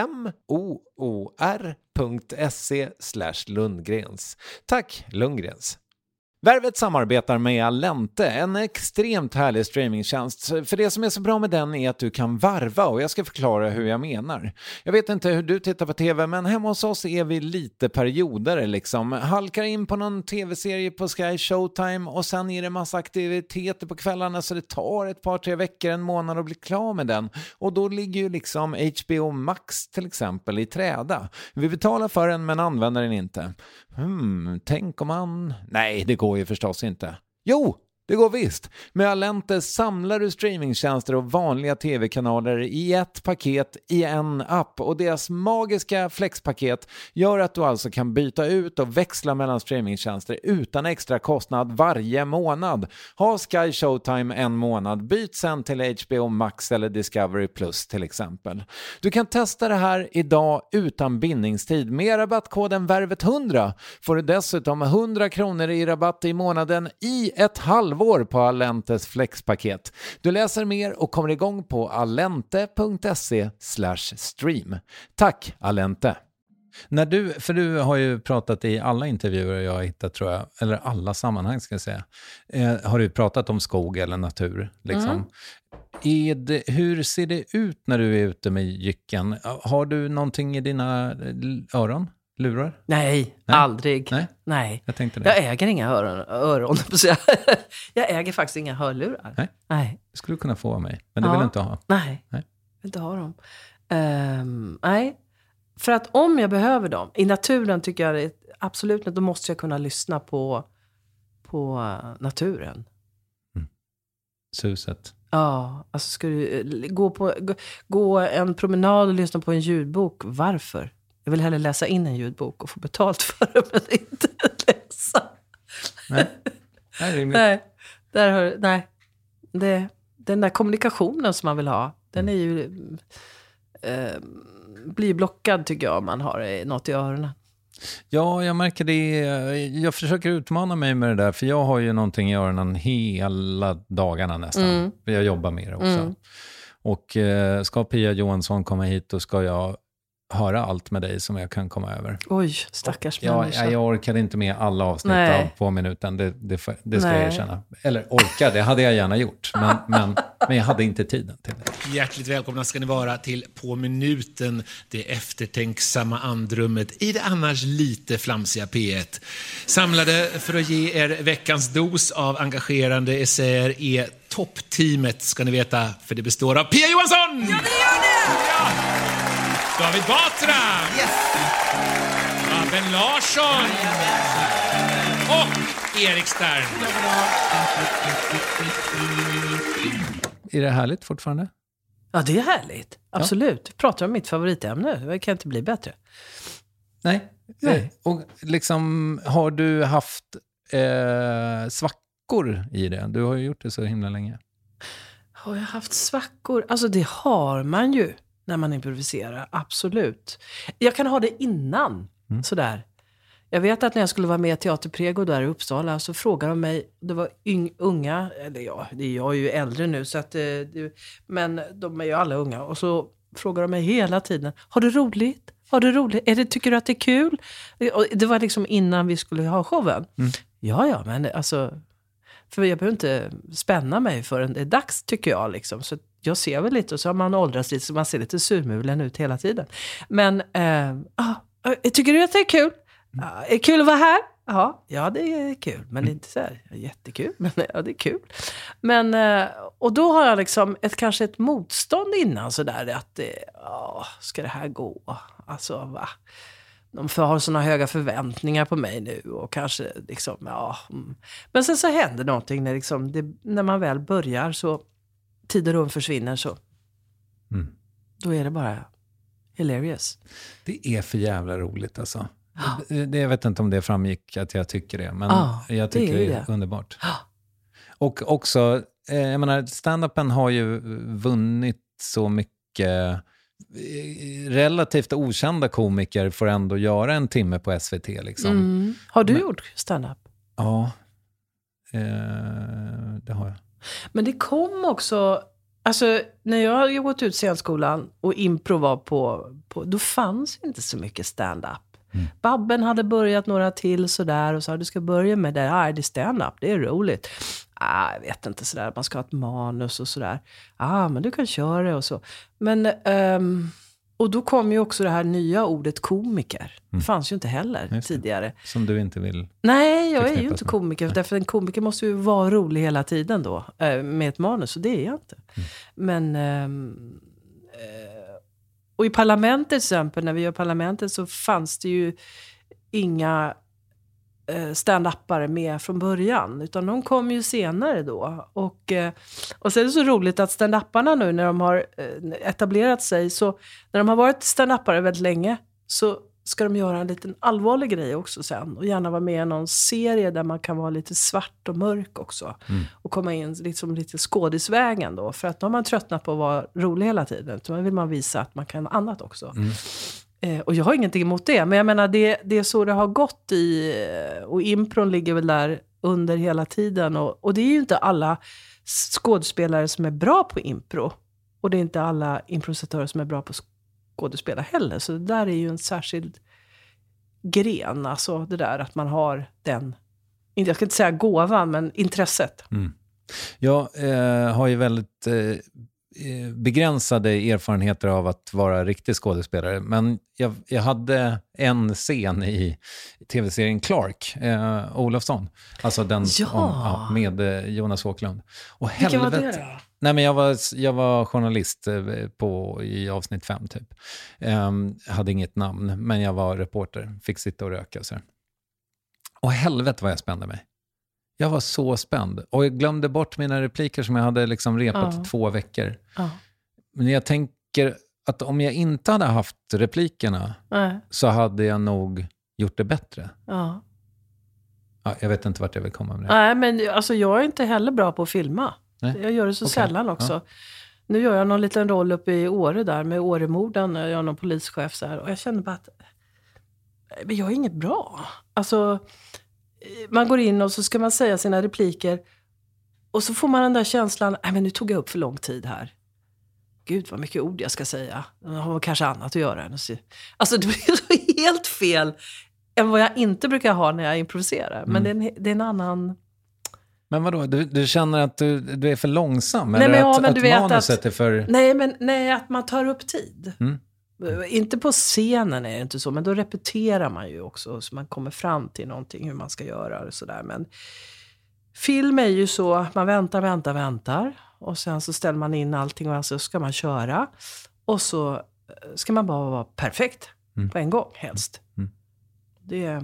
moor.se/Lundgrens. Tack Lundgrens. Värvet samarbetar med Allente, en extremt härlig streamingtjänst. För det som är så bra med den är att du kan varva, och jag ska förklara hur jag menar. Jag vet inte hur du tittar på tv, men hemma hos oss är vi lite perioder liksom. Halkar in på någon tv-serie på Sky Showtime och sen är det massa aktiviteter på kvällarna, så det tar ett par, 3 veckor, en månad att bli klar med den. Och då ligger ju liksom HBO Max till exempel i träda. Vi betalar för den men använder den inte. Tänk om man... Nej, det går ju förstås inte. Jo, det går visst. Med Allente samlar du streamingtjänster och vanliga tv-kanaler i ett paket i en app, och deras magiska flexpaket gör att du alltså kan byta ut och växla mellan streamingtjänster utan extra kostnad varje månad. Ha Sky Showtime en månad, byt sen till HBO Max eller Discovery Plus till exempel. Du kan testa det här idag utan bindningstid. Med rabattkoden VÄRVET100 får du dessutom 100 kronor i rabatt i månaden i ett halvår på Allentes flexpaket. Du läser mer och kommer igång på allente.se/stream. Tack Allente! För du har ju pratat i alla intervjuer jag har hittat, tror jag, eller alla sammanhang ska jag säga, har du pratat om skog eller natur liksom. Hur ser det ut när du är ute med jycken? Har du någonting i dina öron? Lurar? Nej, aldrig. Nej. Jag äger inga öron. Jag äger faktiskt inga hörlurar. Nej. Det skulle du kunna få av mig, men det vill du inte ha. Nej, jag vill inte ha dem. Nej, för att om jag behöver dem, i naturen tycker jag absolut, då måste jag kunna lyssna på naturen. Suset. Ja, alltså ska du gå en promenad och lyssna på en ljudbok, varför? Jag vill hellre läsa in en ljudbok och få betalt för det, men inte läsa. Den där kommunikationen som man vill ha, den är ju blir blockad tycker jag om man har något i öronen. Ja, jag märker det. Jag försöker utmana mig med det där, för jag har ju någonting i öronen hela dagarna nästan. Jag jobbar med det också. Och ska Pia Johansson komma hit, då ska jag höra allt med dig som jag kan komma över. Oj, stackars människa. Jag orkade inte med alla avsnitt av på minuten. Det ska jag erkänna. Eller orkade, det hade jag gärna gjort. Men jag hade inte tiden till det. Hjärtligt välkomna ska ni vara till På minuten, det eftertänksamma andrummet i det annars lite flamsiga P1. Samlade för att ge er veckans dos av engagerande essäer är toppteamet, ska ni veta, för det består av Pia Johansson! Ja, det gör det! Ja. David Batra! Yes! Abben Larsson! Och Erik Stern! Är det härligt fortfarande? Ja, det är härligt. Absolut. Vi pratar om mitt favoritämne. Det kan inte bli bättre. Nej. Och liksom, har du haft svackor i det? Du har ju gjort det så himla länge. Har jag haft svackor? Alltså det har man ju när man improviserar. Absolut. Jag kan ha det innan. Sådär. Jag vet att när jag skulle vara med i Teaterprego där i Uppsala, så frågade de mig, det var unga, eller ja, jag är ju äldre nu, så att, men de är ju alla unga, och så frågade de mig hela tiden, har du roligt? Har du roligt? Tycker du att det är kul? Och det var liksom innan vi skulle ha showen. Ja, men alltså, För jag behöver inte spänna mig förrän det är dags, tycker jag. Liksom. Så jag ser väl lite och så har man åldrats lite så man ser lite surmulen ut hela tiden. Men tycker du att det är kul? Är det kul att vara här? Ja, det är kul. Men det är inte så här jättekul. Men ja, det är kul. Men, och då har jag liksom kanske ett motstånd innan sådär. Att ska det här gå? Alltså, va? De har såna höga förväntningar på mig nu. Och kanske liksom, Men sen så händer någonting när, liksom, när man väl börjar så tid och rum försvinner så. Då är det bara hilarious. Det är för jävla roligt alltså. Jag vet inte om det framgick att jag tycker det. Men jag tycker det är underbart. Och också, jag menar, stand-upen har ju vunnit så mycket. Relativt okända komiker får ändå göra en timme på SVT liksom. Har du gjort stand-up? Ja, det har jag. Men det kom också, alltså när jag hade gått ut scenskolan och impro var på då fanns inte så mycket stand-up. Babben hade börjat några till sådär och sa du ska börja med det här, det är stand-up, det är roligt. Jag vet inte sådär, man ska ha ett manus och sådär. Men du kan köra det och så. Men, och då kom ju också det här nya ordet komiker. Det fanns ju inte heller tidigare. Som du inte vill. Nej, jag är ju inte komiker. Därför en komiker måste ju vara rolig hela tiden då. Med ett manus, och det är jag inte. Men... och i parlamentet till exempel, när vi gör parlamentet så fanns det ju inga stand-upare med från början. Utan de kom ju senare då. Och så är det så roligt att stand-uparna nu när de har etablerat sig, så när de har varit stand-upare väldigt länge så ska de göra en liten allvarlig grej också sen. Och gärna vara med i någon serie där man kan vara lite svart och mörk också. Och komma in liksom lite skådisvägen då. För att då har man tröttnat på att vara rolig hela tiden. Då vill man visa att man kan annat också. Och jag har ingenting emot det. Men jag menar, det är så det har gått i... Och impron ligger väl där under hela tiden. Och det är ju inte alla skådespelare som är bra på impro. Och det är inte alla improvisatörer som är bra på skådespela heller. Så det där är ju en särskild gren. Alltså det där att man har den, jag ska inte säga gåvan, men intresset. Jag har ju väldigt begränsade erfarenheter av att vara riktig skådespelare. Men jag hade en scen i tv-serien Clark, Olofsson. Alltså den med Jonas Åklund. Och vilken var det då? Nej, men jag var journalist i avsnitt 5 typ. Hade inget namn, men jag var reporter. Fick sitta och röka så här. Och helvete vad jag spände mig. Jag var så spänd. Och jag glömde bort mina repliker som jag hade liksom repat i 2 veckor. Men jag tänker att om jag inte hade haft replikerna så hade jag nog gjort det bättre. Ja, jag vet inte vart jag vill komma med det. Nej, men alltså, jag är inte heller bra på att filma. Nej. Jag gör det så sällan också. Nu gör jag någon liten roll uppe i Åre där med Åremorden. Jag är någon polischef så här. Och jag känner bara att jag är inget bra. Alltså, man går in och så ska man säga sina repliker. Och så får man den där känslan, men nu tog jag upp för lång tid här. Gud vad mycket ord jag ska säga. Jag har kanske annat att göra. Alltså det blir så helt fel än vad jag inte brukar ha när jag improviserar. Men det är en annan... Men vadå? Du känner att du är för långsam? Nej, eller men att manuset är för... Nej, att man tar upp tid. Inte på scenen är det inte så, men då repeterar man ju också så man kommer fram till någonting hur man ska göra och sådär. Men film är ju så att man väntar och sen så ställer man in allting och så ska man köra och så ska man bara vara perfekt på en gång helst. Det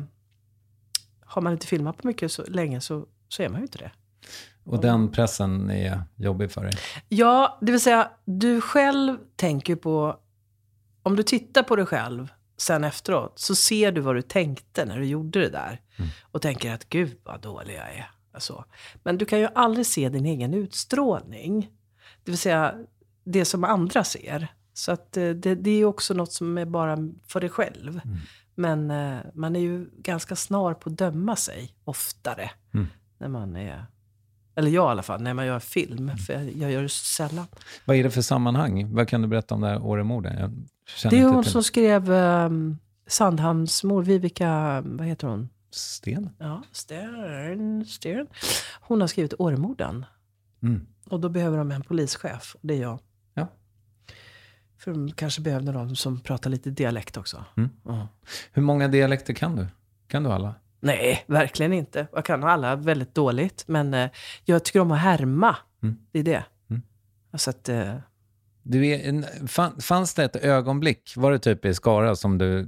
har man inte filmat på mycket så länge så är man ju inte det. Och den pressen är jobbig för dig? Ja, det vill säga du själv tänker på, om du tittar på dig själv sen efteråt så ser du vad du tänkte när du gjorde det där. Och tänker att gud vad dålig jag är. Alltså. Men du kan ju aldrig se din egen utstrålning. Det vill säga det som andra ser. Så att det är också något som är bara för dig själv. Men man är ju ganska snar på att döma sig oftare. När man är... Eller jag i alla fall, när man gör film. För jag gör det så sällan. Vad är det för sammanhang? Vad kan du berätta om det här Åremorden? Det är hon som skrev Sandhamns mor, Vivica, vad heter hon? Sten? Ja, Sten. Hon har skrivit Åremorden. Och då behöver de en polischef. Det är jag. Ja. För de kanske behöver någon som pratar lite dialekt också. Hur många dialekter kan du? Kan du alla? Nej, verkligen inte. Jag kan alla väldigt dåligt. Men jag tycker om att härma. Det är det. Så att... fanns det ett ögonblick, var det typ i Skara som du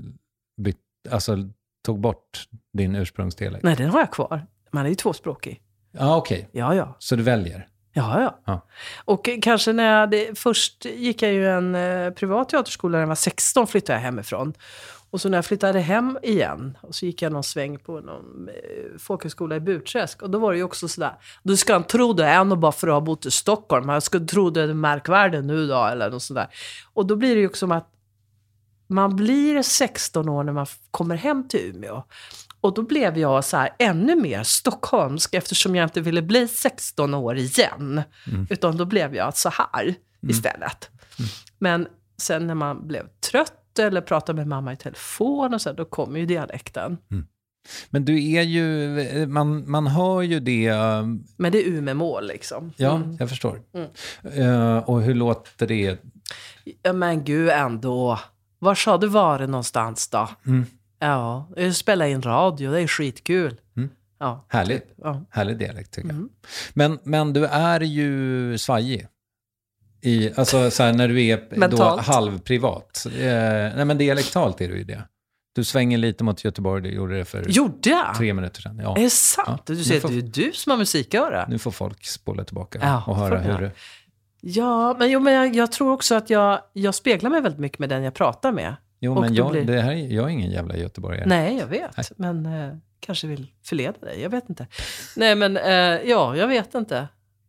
tog bort din ursprungsdialekt? Nej, den har jag kvar. Man är ju tvåspråkig. Ja, okej. Ja. Så du väljer? Ja. Och kanske först gick jag ju en privat teaterskola när jag var 16, flyttade jag hemifrån. Och så när jag flyttade hem igen, och så gick jag någon sväng på någon folkhögskola i Burträsk. Och då var det ju också sådär, du ska inte tro det än och bara för att ha bott i Stockholm. Jag ska tro det är märkvärdigt nu då, eller något sådär. Och då blir det ju också som att man blir 16 år när man kommer hem till Umeå. Och då blev jag så här ännu mer stockholmsk, eftersom jag inte ville bli 16 år igen. Utan då blev jag så här istället. Men sen när man blev trött eller pratade med mamma i telefon och så, då kommer ju dialekten. Men du är ju, man hör ju det. Men det är Umeå-mål liksom. Ja, jag förstår. Och hur låter det? Ja, men gud ändå. Var sa du varit någonstans då? Ja, jag spelar in radio, det är skitkul. Ja, härligt. Typ. Ja. Härlig dialekt tycker jag. Men du är ju svajig. Alltså så här, när du är då halvprivat. Nej, men dialektalt är du ju det. Du svänger lite mot Göteborg, det gjorde det för 3 minuter sedan. Ja. Är det sant? Du säger att det är du som har musiköra. Nu får folk spola tillbaka och höra hur det... Ja, men jag tror också att jag speglar mig väldigt mycket med den jag pratar med. Jo, men jag är ingen jävla göteborgare. Nej, jag vet. Nej. Men kanske vill förleda dig, jag vet inte. Nej, men jag vet inte.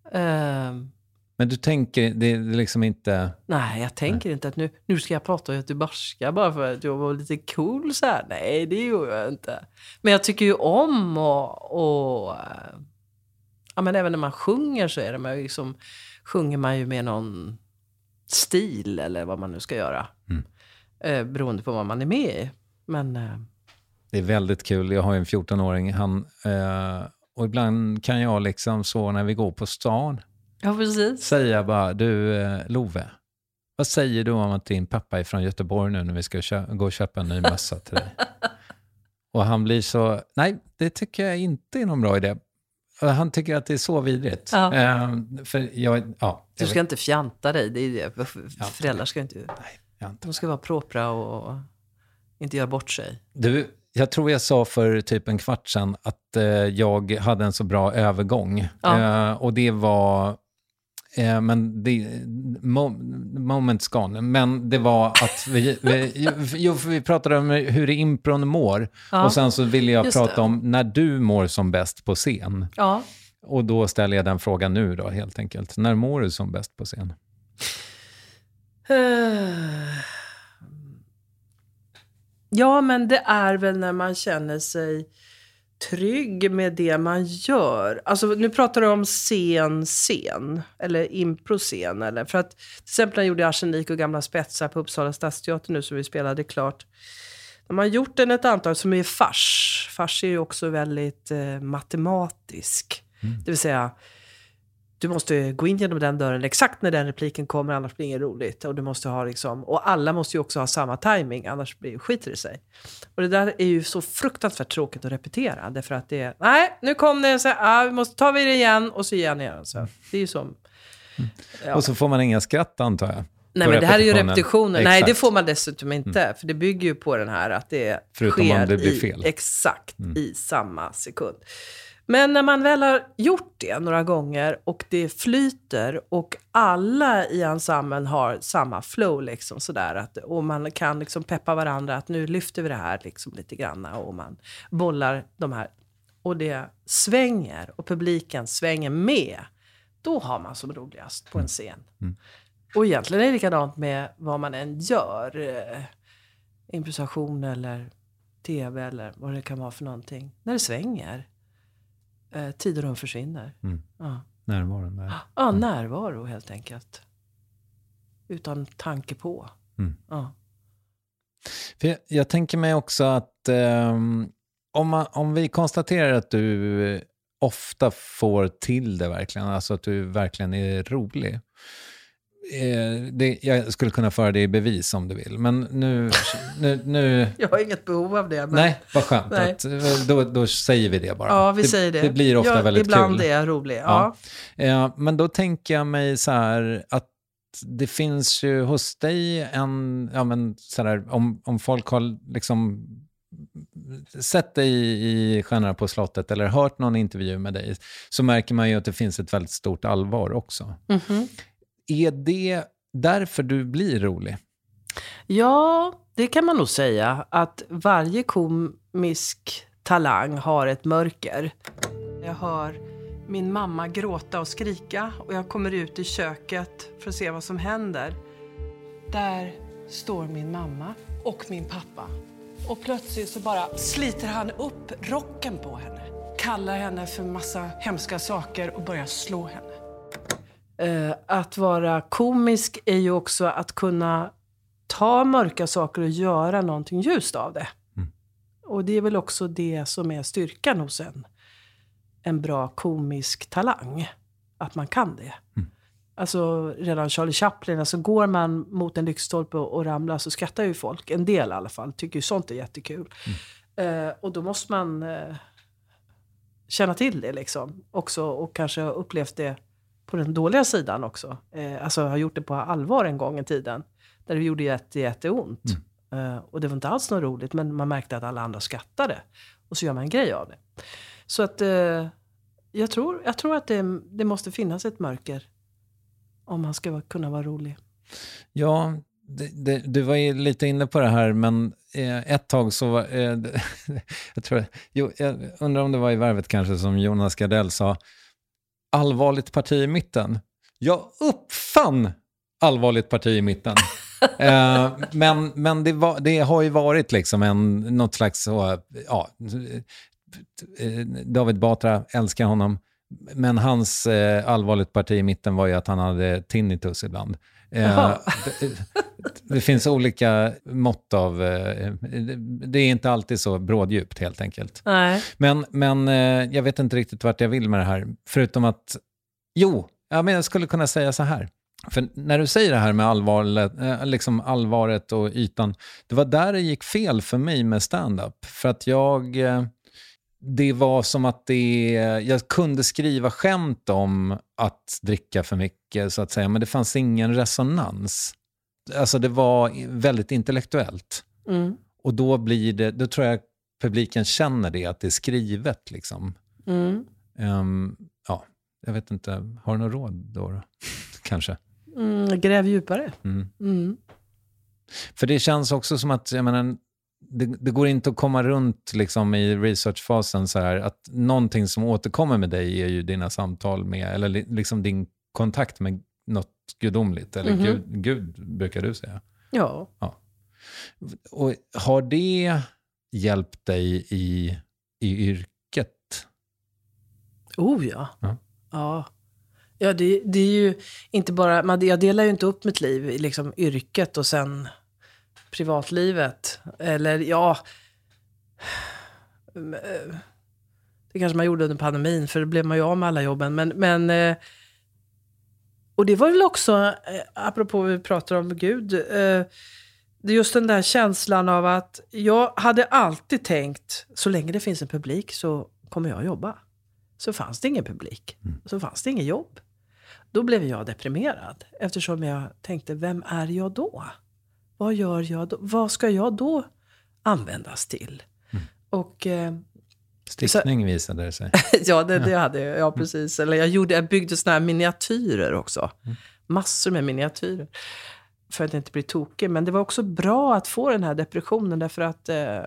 Men du tänker, det är liksom inte... Nej, jag tänker inte att nu ska jag prata göteborgska bara för att jag var lite cool så här. Nej, det gör jag inte. Men jag tycker ju om och ja, men även när man sjunger så är det man ju liksom, sjunger man ju med någon stil eller vad man nu ska göra. Beroende på vad man är med i. Men... Det är väldigt kul. Jag har ju en 14-åring. Och ibland kan jag liksom så när vi går på stan... Ja, precis. Säga bara, du Love, vad säger du om att din pappa är från Göteborg nu när vi ska gå och köpa en ny mössa till dig? Och han blir så, nej, det tycker jag inte är någon bra idé. Och han tycker att det är så vidrigt. Ja. Du ska inte fjanta dig, det är det. Föräldrar ska inte... Nej, de ska vara propra och inte göra bort sig. Du, jag tror jag sa för typ en kvart sedan att jag hade en så bra övergång. Ja. Och det var... men det moment's gone. Men det var att vi pratade om hur impron mår. Ja. Och sen så ville jag prata om när du mår som bäst på scen. Ja. Och då ställer jag den frågan nu då helt enkelt. När mår du som bäst på scen? Ja, men det är väl när man känner sig trygg med det man gör. Alltså nu pratar du om scen eller improscen eller för att till exempel när jag gjorde Arsenik och Gamla spetsar på Uppsala stadsteater nu så vi spelade klart. När man gjort den ett antal som är fars. Fars är ju också väldigt matematisk. Det vill säga du måste gå in genom den dörren exakt när den repliken kommer, annars blir det inget roligt. Och du måste ha liksom, och alla måste ju också ha samma timing, annars blir det skiter det sig. Och det där är ju så fruktansvärt tråkigt att repetera. Därför att det är, nej, nu kom det, så vi måste ta det igen och så igen. Så det är ju som... Ja. Och så får man inga skratt antar jag. Nej, men det här är ju repetitioner. Exakt. Nej, det får man dessutom inte. För det bygger ju på den här att det förutom sker om det blir fel. Exakt i samma sekund. Men när man väl har gjort det några gånger och det flyter och alla i ensemblen har samma flow liksom sådär att, och man kan liksom peppa varandra att nu lyfter vi det här liksom lite grann och man bollar de här och det svänger och publiken svänger med, då har man som roligast på en scen. Och egentligen är det likadant med vad man än gör, improvisation eller tv eller vad det kan vara för någonting, när det svänger. Tid och rum försvinner. Ja. Närvaron där. Ja, närvaro helt enkelt. Utan tanke på. Ja. För jag tänker mig också att Om vi konstaterar att du ofta får till det verkligen, alltså att du verkligen är rolig. Jag skulle kunna föra det i bevis om du vill, men nu jag har inget behov av det. Men... Nej, vad skönt. Att, då säger vi det bara. Ja, vi säger det. Det blir ofta väldigt ibland kul. Ibland är jag rolig, ja. Men då tänker jag mig så här att det finns ju hos dig så här, om folk har liksom sett dig i Stjärnorna på slottet eller hört någon intervju med dig, så märker man ju att det finns ett väldigt stort allvar också. Mm-hmm. Är det därför du blir rolig? Ja, det kan man nog säga. Att varje komisk talang har ett mörker. Jag hör min mamma gråta och skrika och jag kommer ut i köket för att se vad som händer. Där står min mamma och min pappa. Och plötsligt så bara sliter han upp rocken på henne. Kallar henne för massa hemska saker och börjar slå henne. Att vara komisk är ju också att kunna ta mörka saker och göra någonting ljust av det. Mm. Och det är väl också det som är styrkan hos en bra komisk talang. Att man kan det. Mm. Alltså redan Charlie Chaplin, alltså går man mot en lyktstolpe och ramlar så skrattar ju folk. En del i alla fall tycker ju sånt är jättekul. Mm. Och då måste man känna till det liksom också, och kanske ha upplevt det på den dåliga sidan också. Alltså har gjort det på allvar en gång i tiden. Där det gjorde jätteont. Och det var inte alls något roligt, men man märkte att alla andra skrattade. Och så gör man en grej av det. Så att jag tror att det måste finnas ett mörker om man ska kunna vara rolig. Ja, du var ju lite inne på det här, men ett tag så jag undrar om det var i Värvet kanske som Jonas Gardell sa, allvarligt parti i mitten. Jag uppfann allvarligt parti i mitten. Men det har ju varit liksom något slags David Batra, älskar honom. Men hans allvarligt parti i mitten var ju att han hade tinnitus ibland. Det finns olika mått av... det är inte alltid så bråddjupt helt enkelt. Nej. Men jag vet inte riktigt vart jag vill med det här. Förutom att... men jag skulle kunna säga så här. För när du säger det här med allvaret och ytan, det var där det gick fel för mig med stand-up. För att det var som att jag kunde skriva skämt om att dricka för mycket så att säga, men det fanns ingen resonans. Alltså det var väldigt intellektuellt. Mm. Och då tror jag publiken känner det, att det är skrivet liksom. Mm. Jag vet inte, har du något råd då? Kanske. Gräv djupare. För det känns också som att det går inte att komma runt liksom i researchfasen så här, att någonting som återkommer med dig är ju dina samtal med, eller liksom din kontakt med något gudomligt, eller Gud brukar du säga. Ja. Och har det hjälpt dig i yrket? Ja, det är ju inte bara... Jag delar ju inte upp mitt liv i liksom yrket och sen privatlivet. Eller det kanske man gjorde under pandemin, för det blev man ju av med alla jobben. Men och det var väl också, apropå vi pratar om Gud, det är just den där känslan av att jag hade alltid tänkt, så länge det finns en publik så kommer jag jobba. Så fanns det ingen publik. Så fanns det ingen jobb. Då blev jag deprimerad. Eftersom jag tänkte, vem är jag då? Vad gör jag då? Vad ska jag då användas till? Och... stickning visade det sig. Ja, det hade jag. Ja, precis. Eller jag byggde såna här miniatyrer också. Massor med miniatyrer. För att inte bli tokig. Men det var också bra att få den här depressionen. Därför att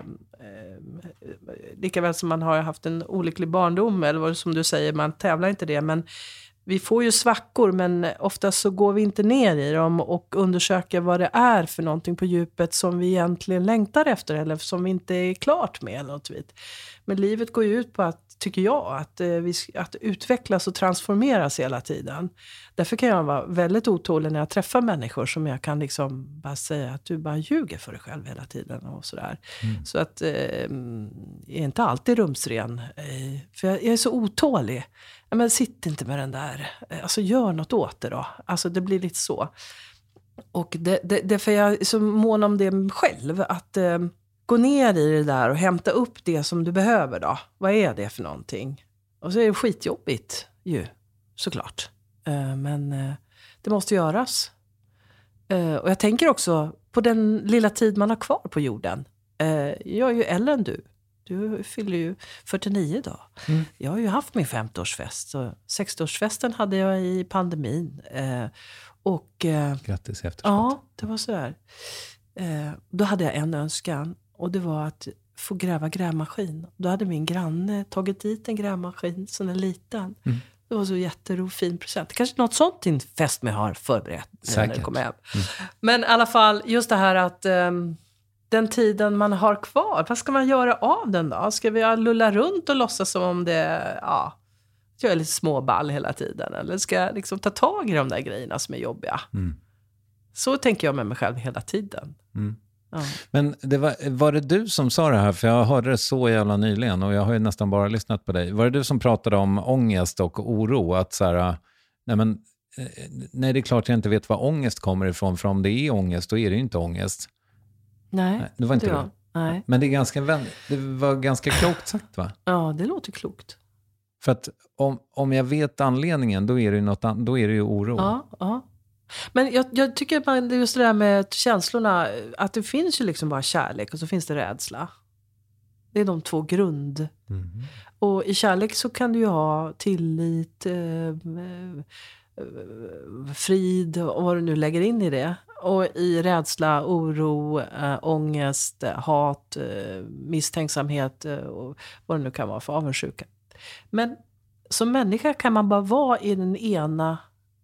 lika väl som man har haft en olycklig barndom. Eller vad som du säger, man tävlar inte det. Men vi får ju svackor. Men oftast så går vi inte ner i dem. Och undersöker vad det är för någonting på djupet. Som vi egentligen längtar efter. Eller som vi inte är klart med. Eller något vid. Men livet går ju ut på att tycker jag, att utvecklas och transformeras hela tiden. Därför kan jag vara väldigt otålig när jag träffar människor som jag kan liksom bara säga att du bara ljuger för dig själv hela tiden och sådär. Så att jag är inte alltid rumsren. För jag är så otålig. Men sitt inte med den där. Alltså gör något åt det då. Alltså det blir lite så. Och det för jag är så mån om det själv. Att gå ner i det där och hämta upp det som du behöver då. Vad är det för någonting? Och så är det skitjobbigt ju, såklart. Men det måste göras. Och jag tänker också på den lilla tid man har kvar på jorden. Jag är ju äldre än du. Du fyller ju 49 idag. Jag har ju haft min 50-årsfest. Så 60-årsfesten hade jag i pandemin. Grattis efterskott. Ja, det var så här. Då hade jag en önskan. Och det var att få gräva grävmaskin. Då hade min granne tagit dit en grävmaskin. Sån är liten. Det var så fin present. Kanske något sånt din fest med har förberett. Säkert. När det kommer hem. Men i alla fall, just det här att den tiden man har kvar. Vad ska man göra av den då? Ska vi lulla runt och låtsas som om det... Ja, jag är lite småball hela tiden. Eller ska jag liksom ta tag i de där grejerna som är jobbiga? Så tänker jag med mig själv hela tiden. Ja. Men var det du som sa det här? För jag hörde det så jävla nyligen och jag har ju nästan bara lyssnat på dig. Var det du som pratade om ångest och oro? Att så här, nej, det är klart jag inte vet var ångest kommer ifrån. För om det är ångest, då är det ju inte ångest. Nej, det var inte det. Nej. Men det var ganska klokt sagt, va? Ja, det låter klokt. För att om jag vet anledningen, då är det ju då är det ju oro. Ja. Men jag tycker att det är just det där med känslorna, att det finns ju liksom bara kärlek och så finns det rädsla. Det är de två grund. Och i kärlek så kan du ju ha tillit, frid och vad du nu lägger in i det. Och i rädsla, oro, ångest, hat, misstänksamhet och vad det nu kan vara för avundsjuka. Men som människa kan man bara vara i den ena...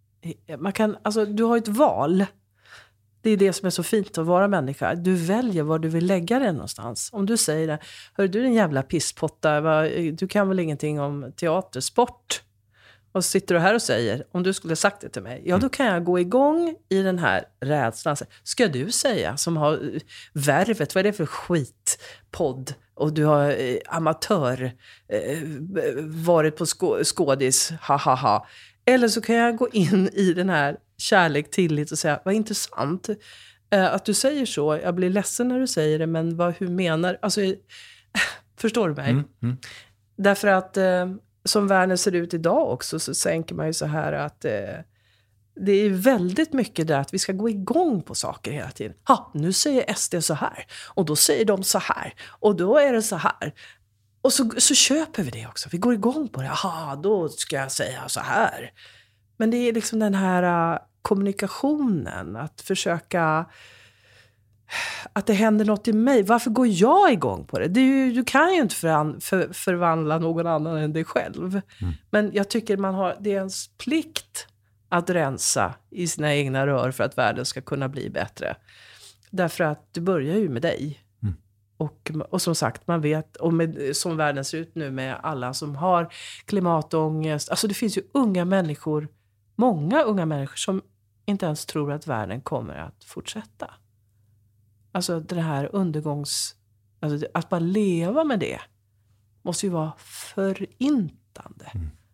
du har ett val. Det är det som är så fint att vara människa. Du väljer var du vill lägga den någonstans. Om du säger det, hör du din jävla pisspotta, du kan väl ingenting om teater, sport. Och så sitter du här och säger, om du skulle sagt det till mig, ja då kan jag gå igång i den här rädslan. Ska du säga, som har Värvet, vad är det för skitpodd? Och du har amatör varit på skådis, hahaha. Eller så kan jag gå in i den här kärlek, tillit och säga, vad intressant att du säger så. Jag blir ledsen när du säger det, men hur menar... Alltså, förstår du mig? Därför att som världen ser ut idag också så tänker man ju så här att det är väldigt mycket där att vi ska gå igång på saker hela tiden. Nu säger SD så här och då säger de så här och då är det så här. Och så köper vi det också. Vi går igång på det. Då ska jag säga så här. Men det är liksom den här kommunikationen. Att försöka... Att det händer något i mig. Varför går jag igång på det? Du kan ju inte förvandla någon annan än dig själv. Men jag tycker det är ens plikt att rensa i sina egna rör för att världen ska kunna bli bättre. Därför att det börjar ju med dig. Och som sagt, man vet, och som världen ser ut nu med alla som har klimatångest. Alltså det finns ju många unga människor som inte ens tror att världen kommer att fortsätta. Alltså det här alltså att bara leva med det måste ju vara förintande.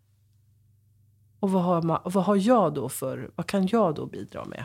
Och vad har jag då vad kan jag då bidra med?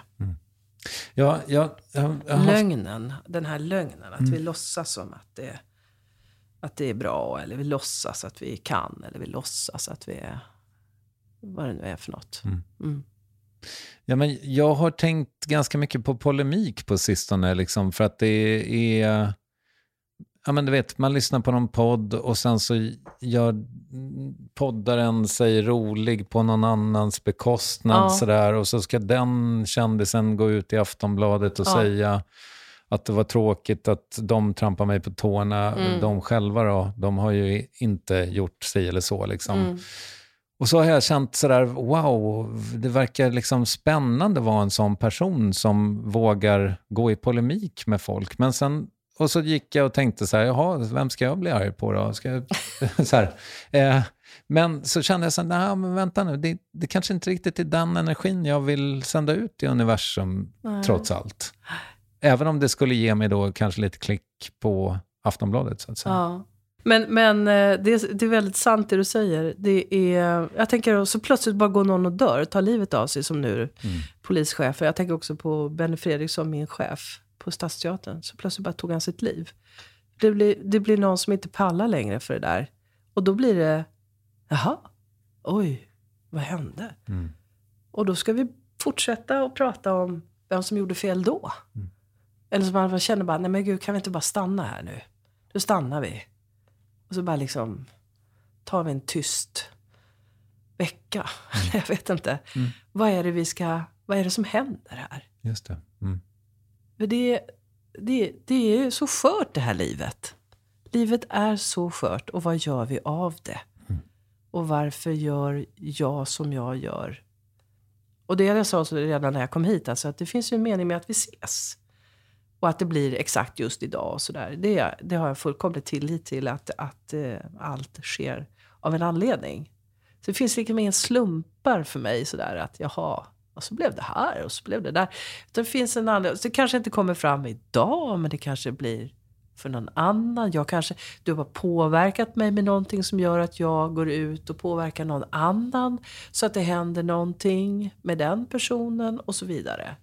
Lögnen, den här lögnen, att vi låtsas som att det är bra, eller vi låtsas att vi kan, eller vi låtsas att vi är vad det nu är för något. Ja, men jag har tänkt ganska mycket på polemik på sistone liksom, för att det är men du vet, man lyssnar på någon podd och sen så gör poddaren sig rolig på någon annans bekostnad sådär, och så ska den kändisen gå ut i Aftonbladet och säga att det var tråkigt att de trampar mig på tårna. De själva då, de har ju inte gjort sig eller så liksom. Och så har jag känt sådär, wow, det verkar liksom spännande att vara en sån person som vågar gå i polemik med folk. Men sen och så gick jag och tänkte så här, jaha, vem ska jag bli arg på då? Ska jag, så här. Men så kände jag så här, nej men vänta nu, det kanske inte riktigt är den energin jag vill sända ut i universum trots allt. Även om det skulle ge mig då kanske lite klick på Aftonbladet så att säga. Ja. Men det är väldigt sant det du säger. Det är, jag tänker så plötsligt bara går någon och dör, tar livet av sig som nu polischefer. Jag tänker också på Benny Fredriksson, min chef på Stadsteatern. Så plötsligt bara tog han sitt liv. Det blir någon som inte pallar längre för det där. Och då blir det, jaha, oj, vad hände? Och då ska vi fortsätta och prata om vem som gjorde fel då. Eller så man känner bara, nej men gud, kan vi inte bara stanna här nu? Då stannar vi. Och så bara liksom tar vi en tyst vecka. Jag vet inte. Vad är det som händer här? Just det. För det är så skört det här livet. Livet är så skört. Och vad gör vi av det? Och varför gör jag som jag gör? Och det jag sa redan när jag kom hit. Alltså att det finns ju en mening med att vi ses. Och att det blir exakt just idag och sådär. Det har jag fullkomligt tillit till att allt sker av en anledning. Så det finns liksom ingen slumpar för mig sådär att jaha, och så blev det här och så blev det där. Utan det finns en anledning. Så det kanske inte kommer fram idag, men det kanske blir för någon annan. Du har påverkat mig med någonting som gör att jag går ut och påverkar någon annan. Så att det händer någonting med den personen och så vidare.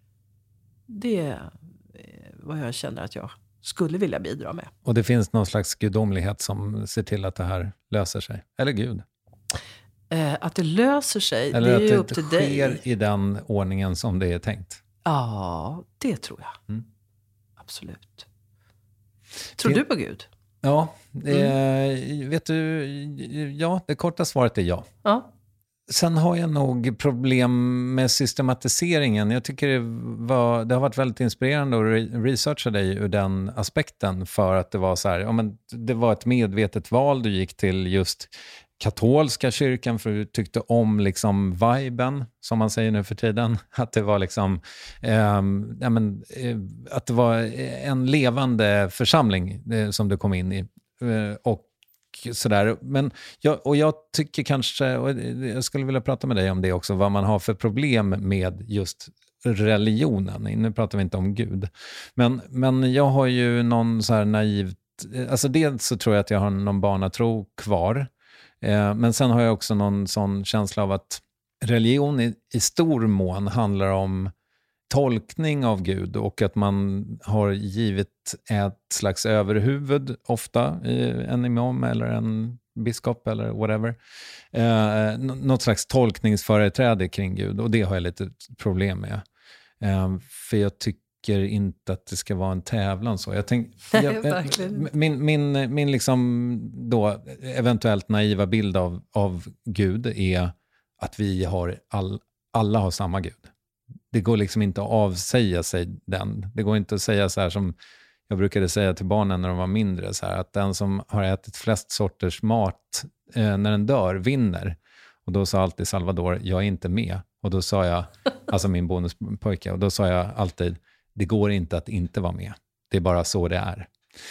Det vad jag känner att jag skulle vilja bidra med. Och det finns någon slags gudomlighet som ser till att det här löser sig? Eller Gud? Att det löser sig, eller det är ju att upp det till sker dig. i den ordningen som det är tänkt? Ja, det tror jag. Absolut. Tror du på Gud? Ja, vet du, ja, det korta svaret är ja. Sen har jag nog problem med systematiseringen. Jag tycker det har varit väldigt inspirerande att researcha dig ur den aspekten, för att det var så här, ja, men det var ett medvetet val. Du gick till just katolska kyrkan för du tyckte om liksom viben, som man säger nu för tiden. Att det var liksom att det var en levande församling som du kom in i. Och sådär. Men jag tycker kanske, och jag skulle vilja prata med dig om det också, vad man har för problem med just religionen. Nu pratar vi inte om Gud. Men jag har ju någon så här naivt, alltså dels så tror jag att jag har någon barnatro kvar. Men sen har jag också någon sån känsla av att religion i stor mån handlar om tolkning av Gud, och att man har givit ett slags överhuvud, ofta en imam eller en biskop eller whatever, något slags tolkningsföreträde kring Gud, och det har jag lite problem med. För jag tycker inte att det ska vara en tävlan så. Min liksom då eventuellt naiva bild av Gud är att vi har alla har samma Gud. Det går liksom inte att avsäga sig den. Det går inte att säga så här som jag brukade säga till barnen när de var mindre, så här, att den som har ätit flest sorters mat när den dör vinner. Och då sa alltid Salvador, jag är inte med. Och då sa jag, alltså min bonuspojke, och då sa jag alltid, det går inte att inte vara med. Det är bara så det är.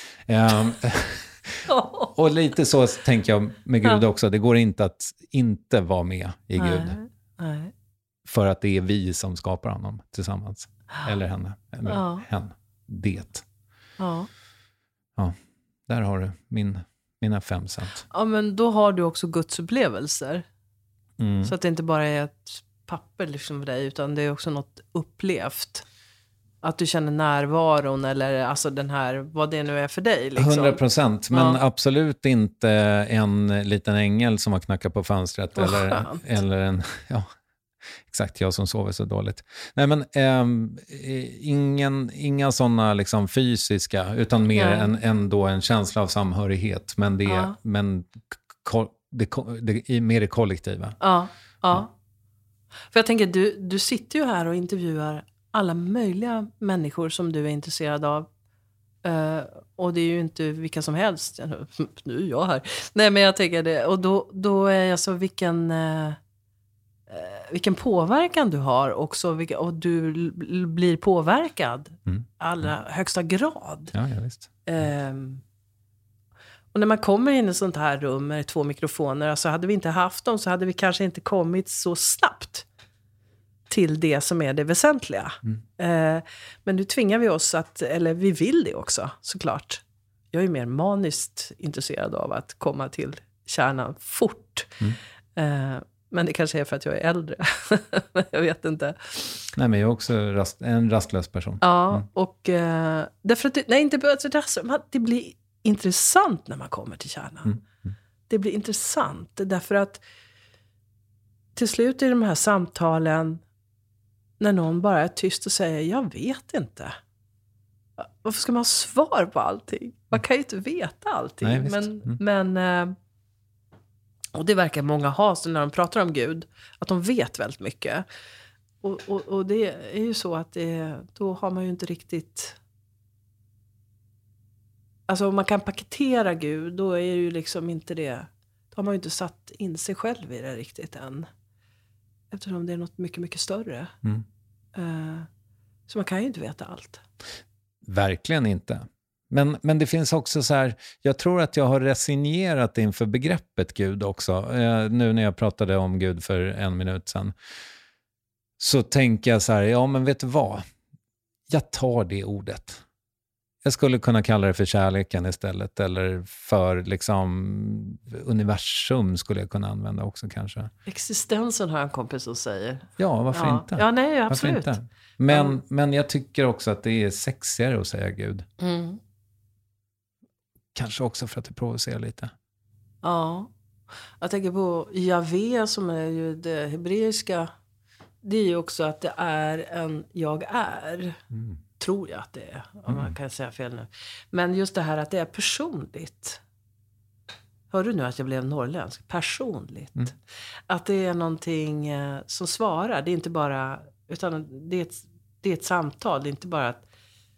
Och lite så tänker jag med Gud också. Det går inte att inte vara med i Gud. Nej. För att det är vi som skapar honom tillsammans. Eller henne. Eller hen. Det. Ja. Ja, där har du mina 5 cent. Ja, men då har du också gudsupplevelser. Så att det inte bara är ett papper liksom för dig, utan det är också något upplevt. Att du känner närvaron, eller alltså den här, vad det nu är för dig. Liksom. 100%, men absolut inte en liten ängel som har knackat på fönstret. Eller en, ja, exakt, jag som sover så dåligt. Nej, men inga sådana liksom fysiska, utan mer ändå en känsla av samhörighet. Men det är mer det kollektiva. Ja. För jag tänker, du sitter ju här och intervjuar alla möjliga människor som du är intresserad av. Och det är ju inte vilka som helst. Nu är jag här. Nej, men jag tänker det. Och då är jag så, vilken vilken påverkan du har också, och du blir påverkad allra högsta grad. Ja, visst. Och när man kommer in i ett sånt här rum med 2 mikrofoner, alltså hade vi inte haft dem så hade vi kanske inte kommit så snabbt till det som är det väsentliga. Men nu tvingar vi oss eller vi vill det också, såklart. Jag är mer maniskt intresserad av att komma till kärnan fort. Men det kanske är för att jag är äldre. Jag vet inte. Nej, men jag är också en rastlös person. Ja, och därför att det blir intressant när man kommer till kärnan. Det blir intressant därför att till slut i de här samtalen, när någon bara är tyst och säger jag vet inte. Varför ska man ha svar på allting? Man kan ju inte veta allting. Nej, men och det verkar många ha så när de pratar om Gud, att de vet väldigt mycket. Och det är ju så att då har man ju inte riktigt... Alltså om man kan paketera Gud, då är ju liksom inte det... Då har man ju inte satt in sig själv i det riktigt än. Eftersom det är något mycket, mycket större. Så man kan ju inte veta allt. Verkligen inte. Men det finns också så här, jag tror att jag har resignerat inför begreppet Gud också. Nu när jag pratade om Gud för 1 minut sedan. Så tänker jag så här, ja men vet du vad? Jag tar det ordet. Jag skulle kunna kalla det för kärleken istället. Eller för liksom universum skulle jag kunna använda också kanske. Existensen har en kompis som säger. Ja, varför inte? Ja, nej, absolut. Varför inte? Men jag tycker också att det är sexigare att säga Gud. Kanske också för att det provocerar lite. Ja, jag tänker på Javé som är ju det hebreiska. Det är ju också att det är en jag är. Tror jag att det är. Om man kan säga fel nu. Men just det här att det är personligt. Hör du nu att jag blev norrländsk? Personligt. Att det är någonting som svarar. Det är inte bara... Utan det är ett samtal. Det är inte bara att...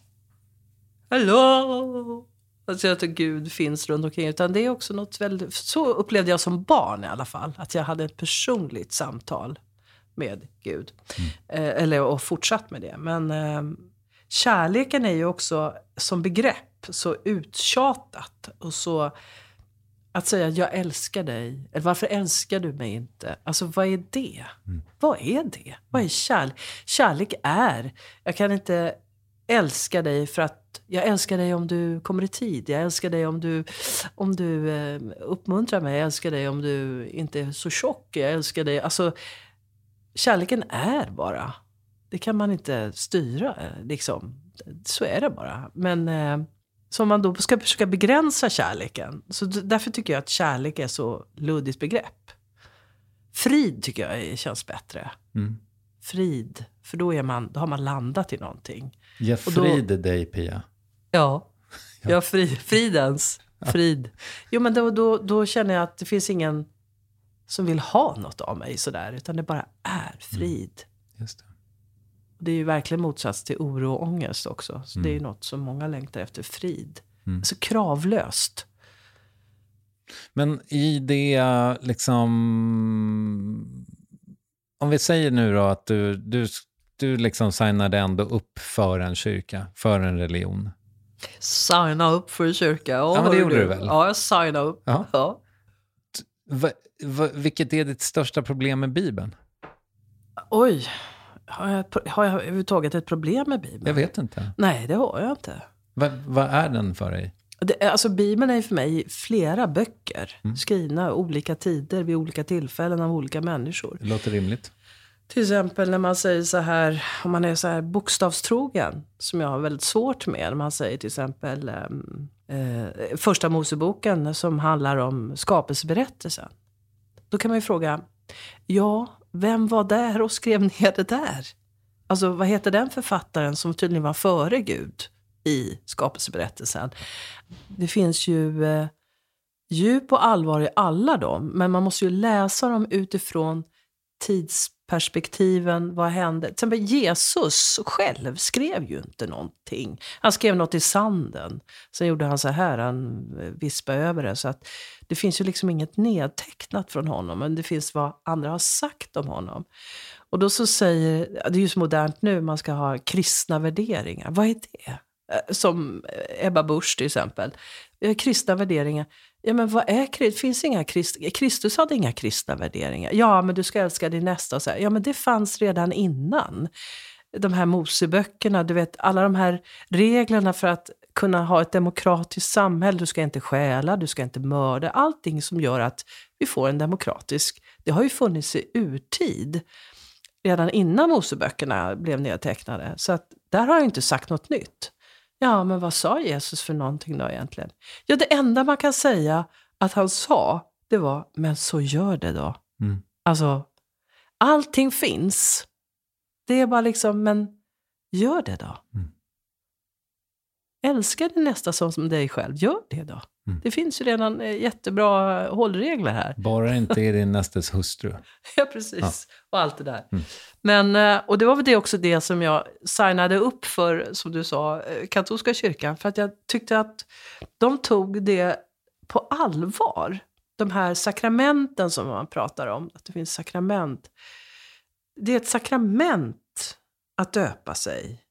Hallå! Alltså att Gud finns runt omkring. Utan det är också något väldigt... Så upplevde jag som barn i alla fall. Att jag hade ett personligt samtal med Gud. Och fortsatt med det. Men kärleken är ju också som begrepp så uttjatat. Och så att säga jag älskar dig. Eller varför älskar du mig inte? Alltså vad är det? Vad är det? Vad är kärlek? Kärlek är... Jag kan inte älska dig för att jag älskar dig om du kommer i tid. Jag älskar dig om du uppmuntrar mig. Jag älskar dig om du inte är så tjock. Jag älskar dig. Alltså, kärleken är bara. Det kan man inte styra. Liksom. Så är det bara. Men så om man då ska försöka begränsa kärleken. Så därför tycker jag att kärlek är så luddigt begrepp. Frid tycker jag känns bättre. Frid. För då har man landat i någonting. Jag frider dig, Pia. Ja. Fridens. Frid. Jo, men då känner jag att det finns ingen som vill ha något av mig sådär. Utan det bara är frid. Just det. Det är ju verkligen motsats till oro och ångest också. Så det är ju något som många längtar efter, frid. Så kravlöst. Men i det liksom... Om vi säger nu då att du liksom signade ändå upp för en kyrka, för en religion. Signa upp för en kyrka? Ja, men det gjorde du väl? Ja, jag signade upp. Ja. Vilket är ditt största problem med Bibeln? Oj, har jag överhuvudtaget ett problem med Bibeln? Jag vet inte. Nej, det har jag inte. Vad är den för dig? Alltså Bibeln är för mig flera böcker. Skrivna olika tider, vid olika tillfällen av olika människor. Det låter rimligt. Till exempel när man säger så här, om man är så här bokstavstrogen, som jag har väldigt svårt med. När man säger till exempel första Moseboken som handlar om skapelseberättelsen. Då kan man ju fråga, vem var där och skrev ner det där? Alltså vad heter den författaren som tydligen var före Gud i skapelseberättelsen? Det finns ju djup och allvar i alla dem. Men man måste ju läsa dem utifrån perspektiven, vad hände? Till exempel Jesus själv skrev ju inte någonting. Han skrev något i sanden. Sen gjorde han så här, han vispade över det. Så att det finns ju liksom inget nedtecknat från honom. Men det finns vad andra har sagt om honom. Och då så säger, det är ju så modernt nu, man ska ha kristna värderingar. Vad är det? Som Ebba Busch till exempel. Kristna värderingar. Ja, men vad är det? Finns inga Kristus hade inga kristna värderingar. Ja, men du ska älska din nästa. Och så här. Ja, men det fanns redan innan. De här Moseböckerna, du vet, alla de här reglerna för att kunna ha ett demokratiskt samhälle. Du ska inte stjäla, du ska inte mörda. Allting som gör att vi får en demokratisk. Det har ju funnits i urtid. Redan innan Moseböckerna blev nedtecknade. Så att där har jag inte sagt något nytt. Ja, men vad sa Jesus för någonting då egentligen? Ja, det enda man kan säga att han sa, det var, men så gör det då. Mm. Alltså, allting finns. Det är bara liksom, men gör det då. Mm. Älska din nästa som dig själv, gör det då. Mm. Det finns ju redan jättebra hållregler här. Bara inte är din nästas hustru. Ja, precis. Ja. Och allt det där. Mm. Men, och det var väl det också det som jag signade upp för, som du sa, katolska kyrkan. För att jag tyckte att de tog det på allvar. De här sakramenten som man pratar om. Att det finns sakrament. Det är ett sakrament att döpa sig.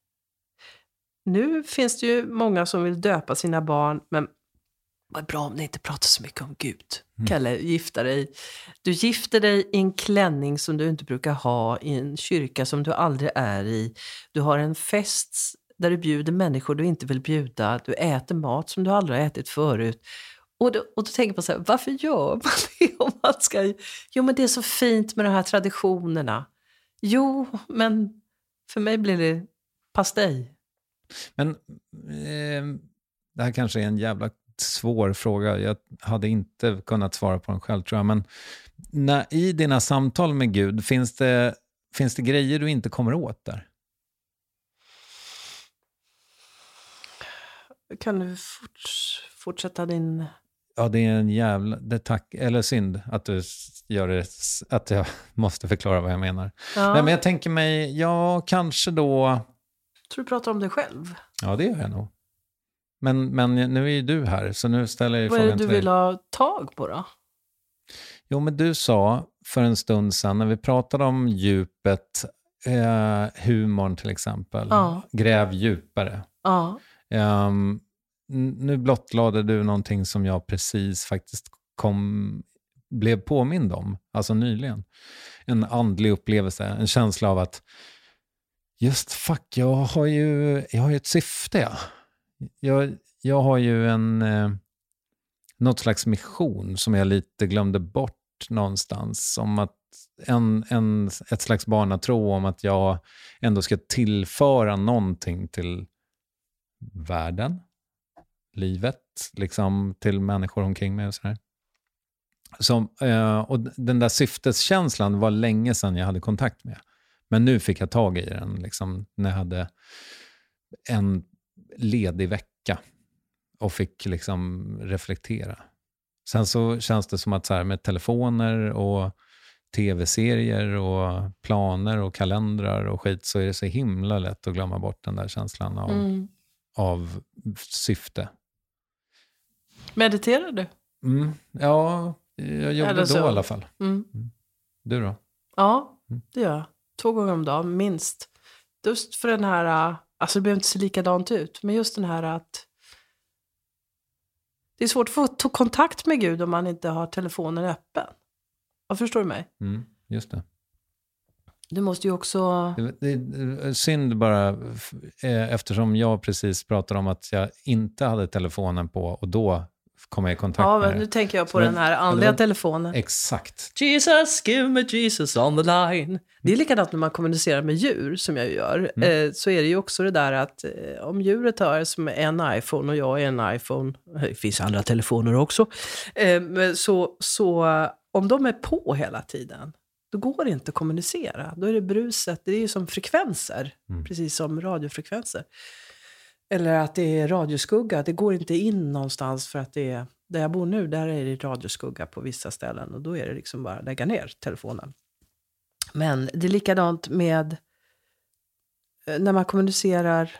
Nu finns det ju många som vill döpa sina barn, men vad bra om ni inte pratar så mycket om Gud. Kalle, gifta dig. Du gifter dig i en klänning som du inte brukar ha, i en kyrka som du aldrig är i. Du har en fest där du bjuder människor du inte vill bjuda. Du äter mat som du aldrig har ätit förut. Och då tänker man så här, varför gör man det om man ska... Jo, men det är så fint med de här traditionerna. Jo, men för mig blir det pastej. Men det här kanske är en jävla svår fråga. Jag hade inte kunnat svara på den själv, tror jag. Men i dina samtal med Gud, finns det grejer du inte kommer åt där? Kan du fortsätta din... Ja, det är en jävla... eller synd att du gör det, att jag måste förklara vad jag menar. Ja. Nej, men jag tänker mig, ja, kanske då... Tror du pratar om dig själv? Ja, det gör jag nog. Men nu är ju du här, så nu ställer jag frågan till dig. Vad är det du vill ha tag på då? Jo, men du sa för en stund sedan, när vi pratade om djupet, humorn till exempel, gräv djupare. Ja. Nu blottlade du någonting som jag precis faktiskt blev påmind om, alltså nyligen. En andlig upplevelse, en känsla av att jag har ju ett syfte. Jag har ju något slags mission som jag lite glömde bort någonstans. Som att ett slags barnatro om att jag ändå ska tillföra någonting till världen, livet, liksom till människor omkring mig och sådär. Och den där syfteskänslan var länge sedan jag hade kontakt med. Men nu fick jag tag i den liksom, när jag hade en ledig vecka och fick liksom reflektera. Sen så känns det som att så här, med telefoner och tv-serier och planer och kalendrar och skit, så är det så himla lätt att glömma bort den där känslan av syfte. Mediterar du? Ja, jag gjorde då i alla fall. Du då? Ja, det gör jag. 2 gånger om dagen, minst. Just för den här, alltså det behöver inte se likadant ut, men just den här att det är svårt att få kontakt med Gud om man inte har telefonen öppen. Vad förstår du mig? Just det. Du måste ju också... Det är synd bara, eftersom jag precis pratade om att jag inte hade telefonen på och då kom jag i kontakt med det. Ja, men nu tänker jag på den här andliga telefonen. Exakt. Jesus, give me Jesus on the line. Det är likadant när man kommunicerar med djur, som jag gör. Så är det ju också det där att om djuret har som en iPhone och jag är en iPhone, det finns andra telefoner också, så om de är på hela tiden, då går det inte att kommunicera. Då är det bruset, det är ju som frekvenser, precis som radiofrekvenser. Eller att det är radioskugga. Det går inte in någonstans för att det är... Där jag bor nu, där är det radioskugga på vissa ställen. Och då är det liksom bara lägga ner telefonen. Men det är likadant med när man kommunicerar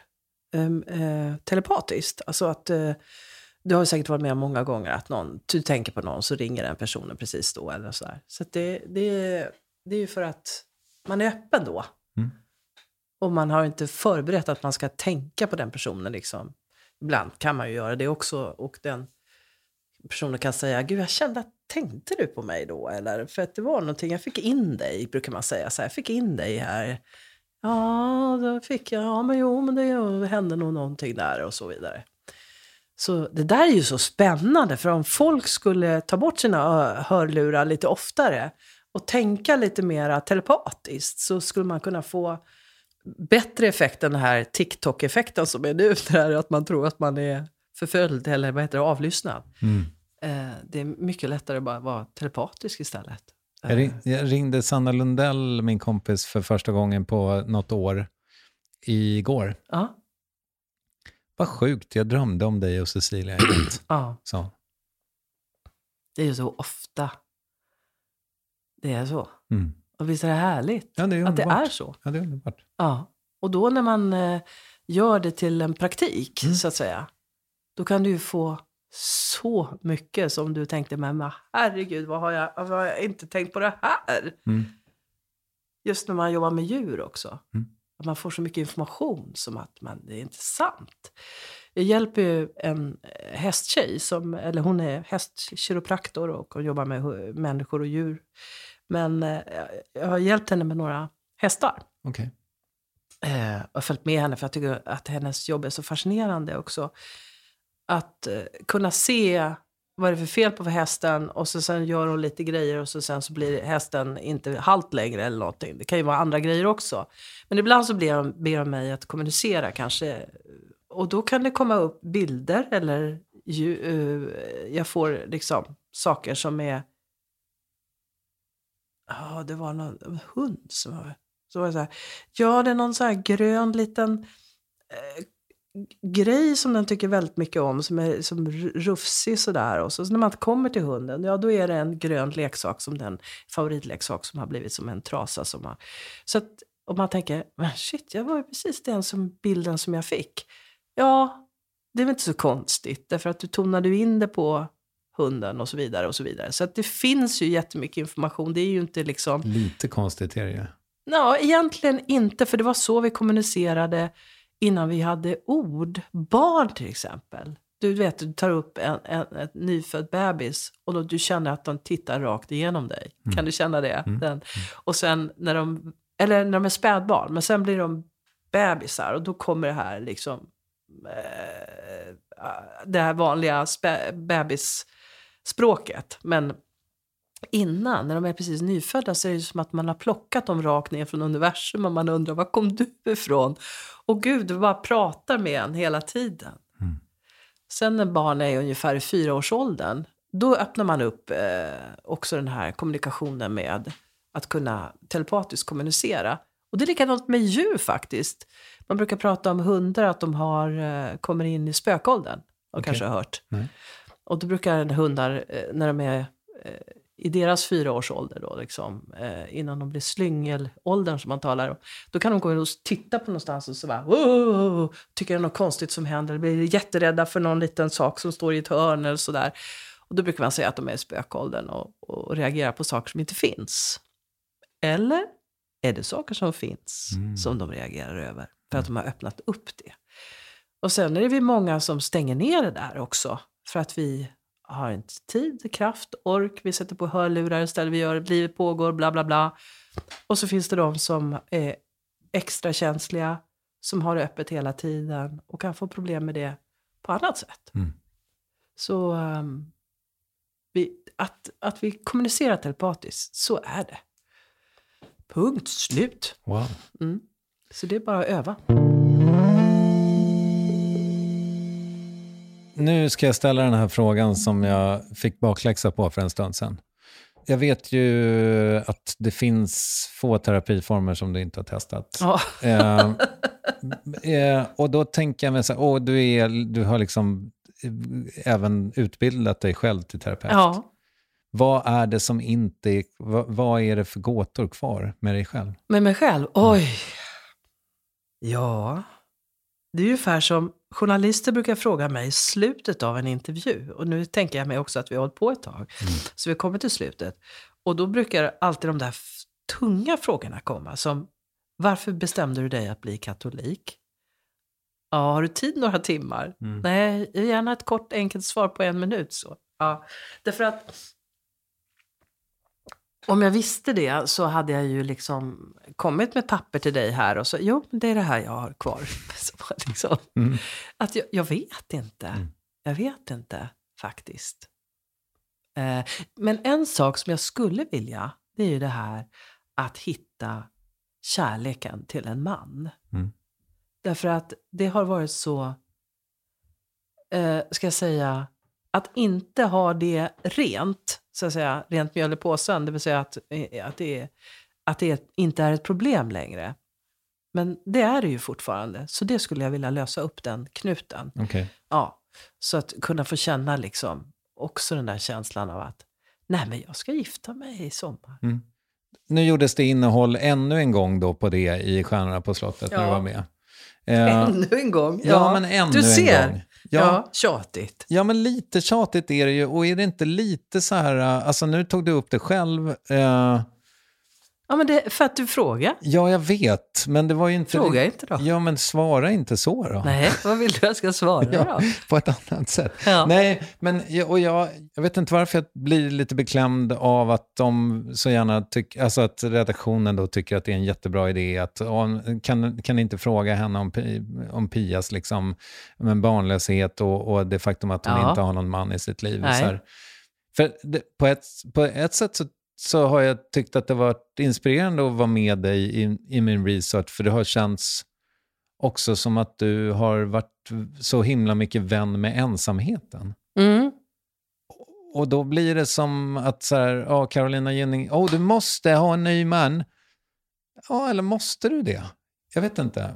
telepatiskt. Alltså att du har säkert varit med många gånger att du tänker på någon så ringer den personen precis då eller så där. Så att det är ju för att man är öppen då. Och man har inte förberett att man ska tänka på den personen liksom. Ibland kan man ju göra det också. Och den personen kan säga, gud jag kände att tänkte du på mig då? Eller för att det var någonting, jag fick in dig, brukar man säga. Så här, jag fick in dig här. Ja, då fick jag. Ja, men det hände nog någonting där och så vidare. Så det där är ju så spännande. För om folk skulle ta bort sina hörlurar lite oftare och tänka lite mer telepatiskt så skulle man kunna få bättre effekt än den här TikTok-effekten som är nu. Där att man tror att man är förföljd eller avlyssnad. Det är mycket lättare att bara vara telepatisk istället. Jag ringde Sanna Lundell, min kompis, för första gången på något år igår. Ja. Vad sjukt, jag drömde om dig och Cecilia. Ja. Så. Det är ju så ofta. Det är så. Och visst är det härligt det är att det är så. Ja, det är underbart. Ja. Och då när man gör det till en praktik, så att säga, då kan du ju få så mycket som du tänkte, men herregud, vad har jag inte tänkt på det här? Just när man jobbar med djur också. Att man får så mycket information som att det är inte sant. Jag hjälper ju en hästtjej hon är hästkiropraktor och hon jobbar med människor och djur. Men jag har hjälpt henne med några hästar. Okej. Jag har följt med henne för jag tycker att hennes jobb är så fascinerande också. Att kunna se vad är det för fel på hästen och så sen gör hon lite grejer och sen så blir hästen inte halt längre eller någonting. Det kan ju vara andra grejer också. Men ibland så ber de mig att kommunicera kanske. Och då kan det komma upp bilder eller jag får liksom saker som är... Ja, det var någon hund som var... Så var det så här, ja, det är någon så här grön liten grej som den tycker väldigt mycket om, som är som rufsig sådär. Och så när man kommer till hunden, ja, då är det en grön leksak som den favoritleksak som har blivit som en trasa som har... Så att om man tänker, men shit, jag var ju precis bilden som jag fick. Ja, det är väl inte så konstigt, därför att du tonade in det på hunden och så vidare och så vidare. Så att det finns ju jättemycket information. Det är ju inte liksom... Lite konstigt är det ju. Ja, egentligen inte, för det var så vi kommunicerade innan vi hade ord. Barn till exempel. Du vet, du tar upp ett nyfödd bebis och då du känner att de tittar rakt igenom dig. Kan du känna det? Och sen när de är spädbarn, men sen blir de bebisar och då kommer det här liksom det här vanliga bebisspråket. Men innan, när de är precis nyfödda, så är det som att man har plockat dem rakt ner från universum och man undrar, var kom du ifrån? Och Gud, du bara pratar med en hela tiden. Sen när barn är ungefär i 4-årsåldern, då öppnar man upp också den här kommunikationen med att kunna telepatiskt kommunicera. Och det är likadant med djur faktiskt. Man brukar prata om hundar, att de kommer in i spökåldern. Och kanske har hört. Nej. Och då brukar hundar, när de är i deras 4-årsålder då, liksom, innan de blir slyngelåldern som man talar om, då kan de gå in och titta på någonstans och så bara, wow, tycker det är något konstigt som händer, blir jätterädda för någon liten sak som står i ett hörn eller sådär. Och då brukar man säga att de är i spökåldern och reagerar på saker som inte finns. Eller är det saker som finns som de reagerar över för att de har öppnat upp det. Och sen är det vi många som stänger ner det där också, för att vi har inte tid, kraft, ork. Vi sätter på hörlurar istället, vi gör, livet pågår, bla bla bla. Och så finns det de som är extra känsliga, som har det öppet hela tiden och kan få problem med det på annat sätt. Så att vi kommunicerar telepatiskt, så är det. Punkt, slut. Wow. Så det är bara att öva. Nu ska jag ställa den här frågan som jag fick bakläxa på för en stund sedan. Jag vet ju att det finns få terapiformer som du inte har testat. Och då tänker jag mig så här, du har liksom även utbildat dig själv till terapeut. Ja. Vad är det som inte... Vad är det för gåtor kvar med dig själv? Med mig själv? Oj. Ja. Det är ju ungefär som journalister brukar fråga mig i slutet av en intervju. Och nu tänker jag mig också att vi har hållit på ett tag. Så vi kommer till slutet. Och då brukar alltid de där tunga frågorna komma. Som, varför bestämde du dig att bli katolik? Ja, har du tid några timmar? Nej, gärna ett kort enkelt svar på 1 minut. Så. Ja, därför att om jag visste det så hade jag ju liksom kommit med papper till dig här och så, jo, det är det här jag har kvar. Så liksom, att jag vet inte. Jag vet inte faktiskt. Men en sak som jag skulle vilja, det är ju det här att hitta kärleken till en man. Därför att det har varit så, ska jag säga, att inte ha det rent, så att säga, rent mjöl i påsen, det vill säga att det inte är ett problem längre. Men det är det ju fortfarande. Så det skulle jag vilja lösa upp den knuten. Okay. Ja, så att kunna få känna liksom också den där känslan av att nej, men jag ska gifta mig i sommar. Nu gjordes det innehåll ännu en gång då på det i Stjärnorna på slottet när du var med. Ännu en gång. Ja, men ännu du ser. En gång. Ja, tjatigt. Ja, men lite tjatigt är det ju. Och är det inte lite så här... Alltså nu tog du upp det själv. Ja, men det för att du frågar. Ja, jag vet. Men det var ju inte... Fråga inte då. Ja, men svara inte så då. Nej, vad vill du jag ska svara då? På ett annat sätt. Ja. Nej, men jag vet inte varför jag blir lite beklämd av att de så gärna tycker... Alltså att redaktionen då tycker att det är en jättebra idé. Att kan inte fråga henne om Pias liksom, med barnlöshet och det faktum att hon inte har någon man i sitt liv. Så här. För på ett sätt så har jag tyckt att det var inspirerande att vara med dig i min research. För det har känts också som att du har varit så himla mycket vän med ensamheten. Och då blir det som att så här, Carolina Gynning, du måste ha en ny man. Ja, eller måste du det? Jag vet inte.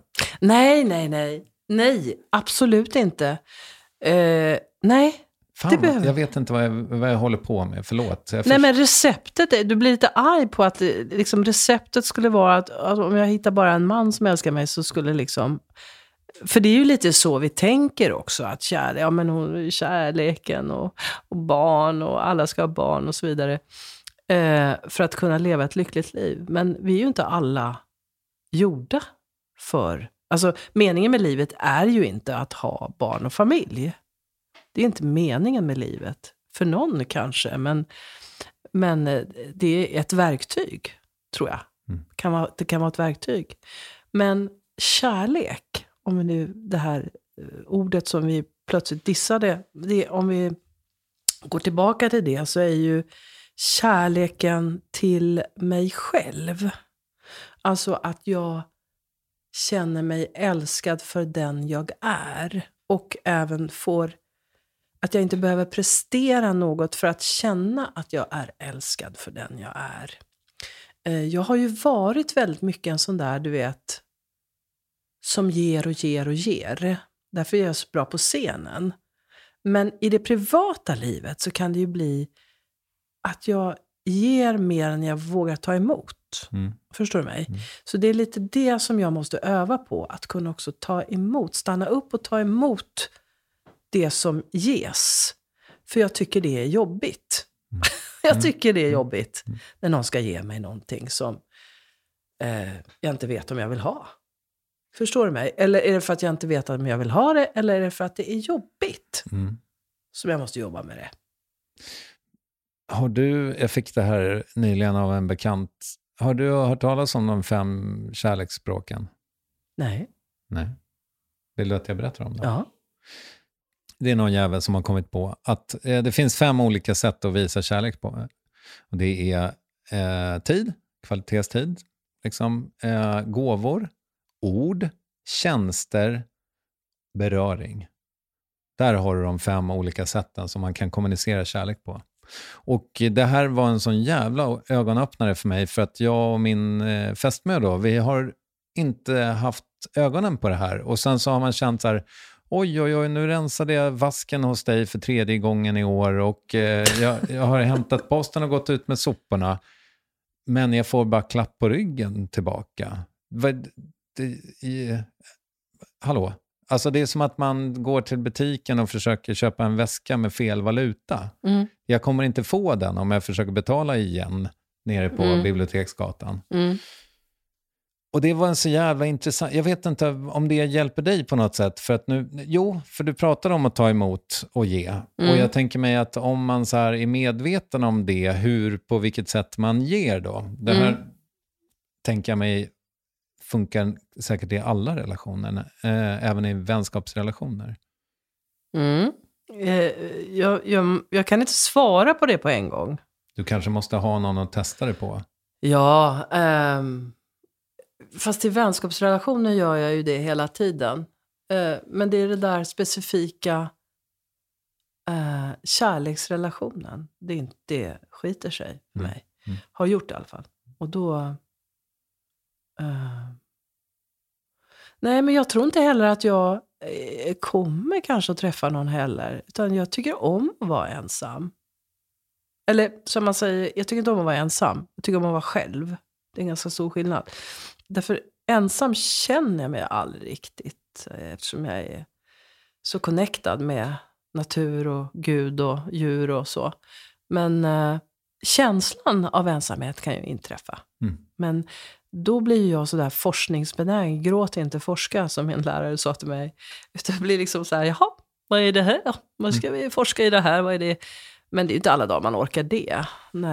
Nej, absolut inte. Nej. Fan, jag vet inte vad jag håller på med, förlåt. Nej, men receptet, du blir lite arg på att liksom, receptet skulle vara att om jag hittar bara en man som älskar mig så skulle liksom... För det är ju lite så vi tänker också, att kärleken och barn och alla ska ha barn och så vidare. För att kunna leva ett lyckligt liv. Men vi är ju inte alla gjorda för... Alltså, meningen med livet är ju inte att ha barn och familj. Det är inte meningen med livet. För någon kanske, men det är ett verktyg, tror jag. Det kan vara ett verktyg. Men kärlek, om vi nu det här ordet som vi plötsligt dissade, om vi går tillbaka till det, så är ju kärleken till mig själv. Alltså att jag känner mig älskad för den jag är. Och även att jag inte behöver prestera något för att känna att jag är älskad för den jag är. Jag har ju varit väldigt mycket en sån där, du vet, som ger och ger och ger. Därför är jag så bra på scenen. Men i det privata livet så kan det ju bli att jag ger mer än jag vågar ta emot. Förstår du mig? Så det är lite det som jag måste öva på. Att kunna också ta emot, stanna upp och ta emot det som ges. För jag tycker det är jobbigt. Jag tycker det är jobbigt när någon ska ge mig någonting som jag inte vet om jag vill ha. Förstår du mig? Eller är det för att jag inte vet om jag vill ha det? Eller är det för att det är jobbigt som jag måste jobba med det? Jag fick det här nyligen av en bekant. Har du hört talas om de 5 kärleksspråken? Nej. Vill du att jag berättar om det? Ja. Det är någon jävel som har kommit på att det finns 5 olika sätt att visa kärlek på. Och det är tid, kvalitetstid, liksom, gåvor, ord, tjänster, beröring. Där har du de 5 olika sätten som man kan kommunicera kärlek på. Och det här var en sån jävla ögonöppnare för mig, för att jag och min fästmö då, vi har inte haft ögonen på det här. Och sen så har man känt så här, oj, nu rensade jag vasken hos dig för 3:e gången i år och jag har hämtat posten och gått ut med soporna. Men jag får bara klapp på ryggen tillbaka. Hallå? Alltså det är som att man går till butiken och försöker köpa en väska med fel valuta. Jag kommer inte få den om jag försöker betala igen nere på Biblioteksgatan. Och det var en så jävla intressant... Jag vet inte om det hjälper dig på något sätt. För att nu... Jo, för du pratar om att ta emot och ge. Och jag tänker mig att om man så här är medveten om det, på vilket sätt man ger då. Det här tänker jag mig funkar säkert i alla relationer. Även i vänskapsrelationer. Jag kan inte svara på det på en gång. Du kanske måste ha någon att testa det på. Ja, fast i vänskapsrelationer gör jag ju det hela tiden. Men det är det där specifika kärleksrelationen. Det skiter sig för mig. Har gjort det i alla fall. Och då... nej, men jag tror inte heller att jag kommer kanske att träffa någon heller. Utan jag tycker om att vara ensam. Eller som man säger, jag tycker inte om att vara ensam. Jag tycker om att vara själv. Det är en ganska stor skillnad. Därför ensam känner jag mig aldrig riktigt. Eftersom jag är så connectad med natur och Gud och djur och så. Men känslan av ensamhet kan ju inträffa. Men då blir jag så där forskningsbenägen. Gråt inte, forska, som min lärare sa till mig. Utan det blir liksom så här, jaha, vad är det här? Vad ska vi forska i det här? Vad är det? Men det är inte alla dagar man orkar det.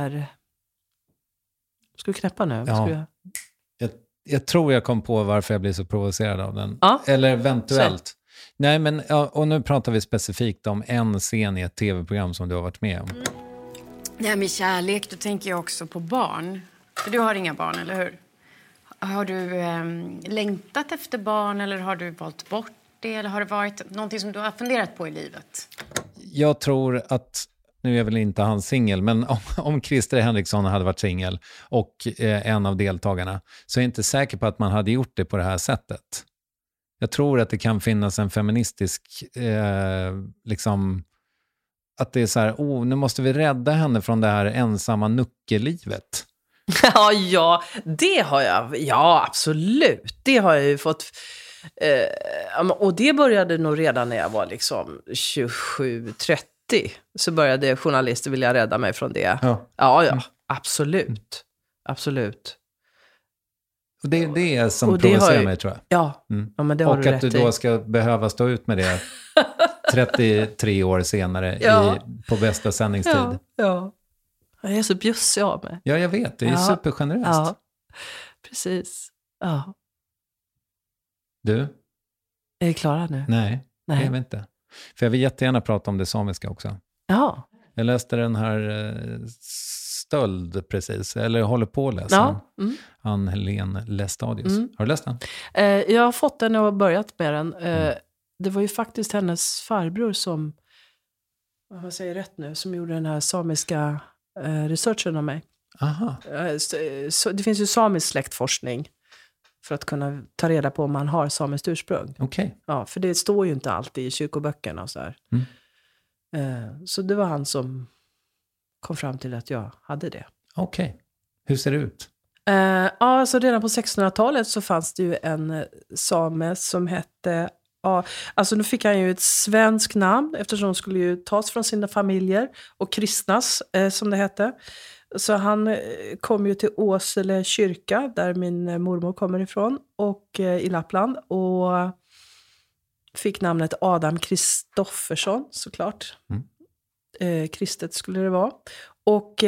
Ska du knäppa nu? Ja. Jag tror jag kom på varför jag blir så provocerad av den. Ja. Eller eventuellt. Så. Nej, men och nu pratar vi specifikt om en scen i ett tv-program som du har varit med om. Ja, med kärlek, då tänker jag också på barn. För du har inga barn, eller hur? Har du längtat efter barn eller har du valt bort det? Eller har det varit någonting som du har funderat på i livet? Jag tror att, nu är väl inte han singel, men om Christer Henriksson hade varit singel och en av deltagarna, så är jag inte säker på att man hade gjort det på det här sättet. Jag tror att det kan finnas en feministisk liksom, att det är så här, nu måste vi rädda henne från det här ensamma nuckelivet. Ja, det har jag. Ja, absolut. Det har jag ju fått. Och det började nog redan när jag var liksom 27-30. Så började journalister vilja rädda mig från det. Ja, absolut. Absolut. Och det är det som provocerar mig, tror jag. Ja, men det har och du att rätt du då ska behöva stå ut med det 33 år senare på bästa sändningstid. Ja. Jag är så bjussig av mig. Ja, jag vet. Det är supergeneröst. Ja, precis. Ja. Du? Är vi klara nu? Nej, det är vi inte. För jag vill jättegärna prata om det samiska också. Ja. Jag läste den här Stöld precis. Eller håller på att läsa den. Ann-Helén Lestadius. Har du läst den? Jag har fått den och börjat med den. Det var ju faktiskt hennes farbror som, vad säger rätt nu, som gjorde den här samiska researchen om mig. Aha. Det finns ju samisk släktforskning för att kunna ta reda på om man har samiskt ursprung. Okay. Ja, för det står ju inte alltid i kyrkoböckerna och så här. Så det var han som kom fram till att jag hade det. Okej. Hur ser det ut? Så redan på 1600-talet så fanns det ju en same som hette... alltså nu fick han ju ett svenskt namn eftersom de skulle ju tas från sina familjer och kristnas, som det hette. Så han kom ju till Åsele kyrka där min mormor kommer ifrån och i Lappland och fick namnet Adam Kristoffersson, såklart. Kristet skulle det vara. Och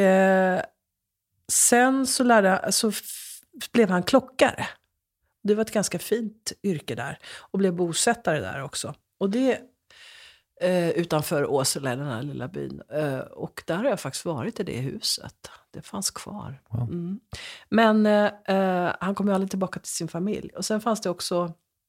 sen så blev han klockare. Det var ett ganska fint yrke där. Och blev bosättare där också. Och det utanför Åsele, den här lilla byn. Och där har jag faktiskt varit i det huset. Det fanns kvar. Wow. Men han kom ju aldrig tillbaka till sin familj. Och sen fanns det också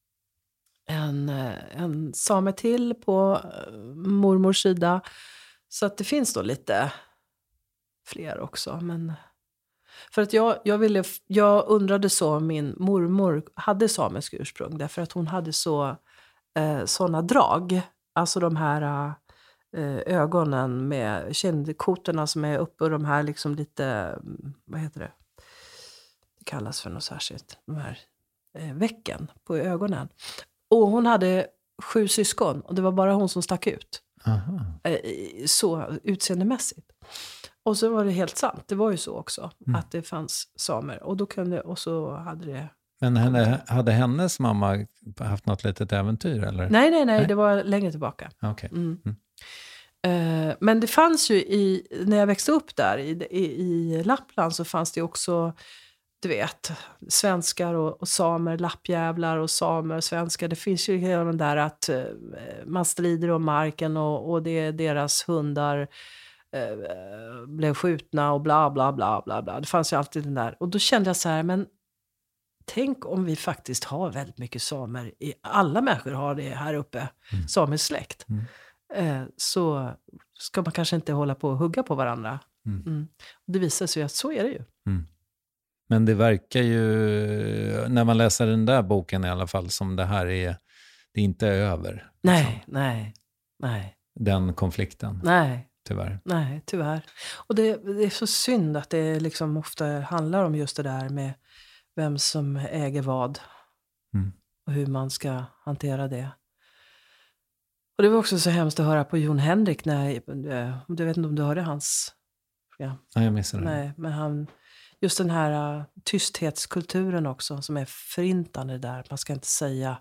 en same till på mormors sida. Så att det finns då lite fler också. Men för att jag undrade så om min mormor hade samisk ursprung. Därför att hon hade så sådana drag. Alltså de här ögonen med kindkotorna som är uppe och de här liksom lite, vad heter det? Det kallas för något särskilt. De här vecken på ögonen. Och hon hade 7 syskon och det var bara hon som stack ut. Så utseendemässigt. Och så var det helt sant. Det var ju så också. Att det fanns samer. Och så hade det... Men hade hennes mamma haft något litet äventyr? Eller? Nej. Det var längre tillbaka. Okay. Men det fanns ju när jag växte upp där i Lappland så fanns det också, du vet, svenskar och samer, lappjävlar och samer, svenskar. Det finns ju hela den där att man strider om marken och det är deras hundar blev skjutna och bla bla bla bla bla. Det fanns ju alltid den där. Och då kände jag så här, men tänk om vi faktiskt har väldigt mycket samer. Alla människor har det här uppe, samisk släkt. Så ska man kanske inte hålla på och hugga på varandra. Det visar sig att så är det ju. Men det verkar ju, när man läser den där boken i alla fall, som det här är, det är inte över. Nej. Den konflikten. Nej. Tyvärr. Och det är så synd att det liksom ofta handlar om just det där med vem som äger vad. Och hur man ska hantera det. Och det var också så hemskt att höra på Jon Henrik du vet inte om du hörde hans program. Nej, jag missade det. Nej, men just den här tysthetskulturen också som är förintande där. Man ska inte säga,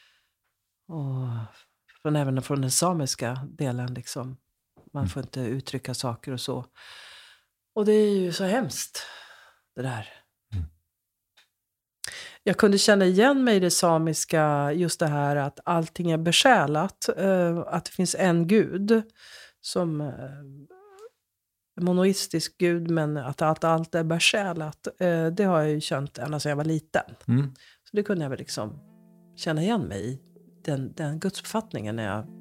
och även från den samiska delen liksom. Man får inte uttrycka saker och så. Och det är ju så hemskt, det där. Jag kunde känna igen mig i det samiska, just det här att allting är besjälat. Att det finns en gud, som monoistisk gud, men att allt är besjälat. Det har jag ju känt ända sedan jag var liten. Så det kunde jag väl liksom känna igen mig i. Den gudsuppfattningen när jag...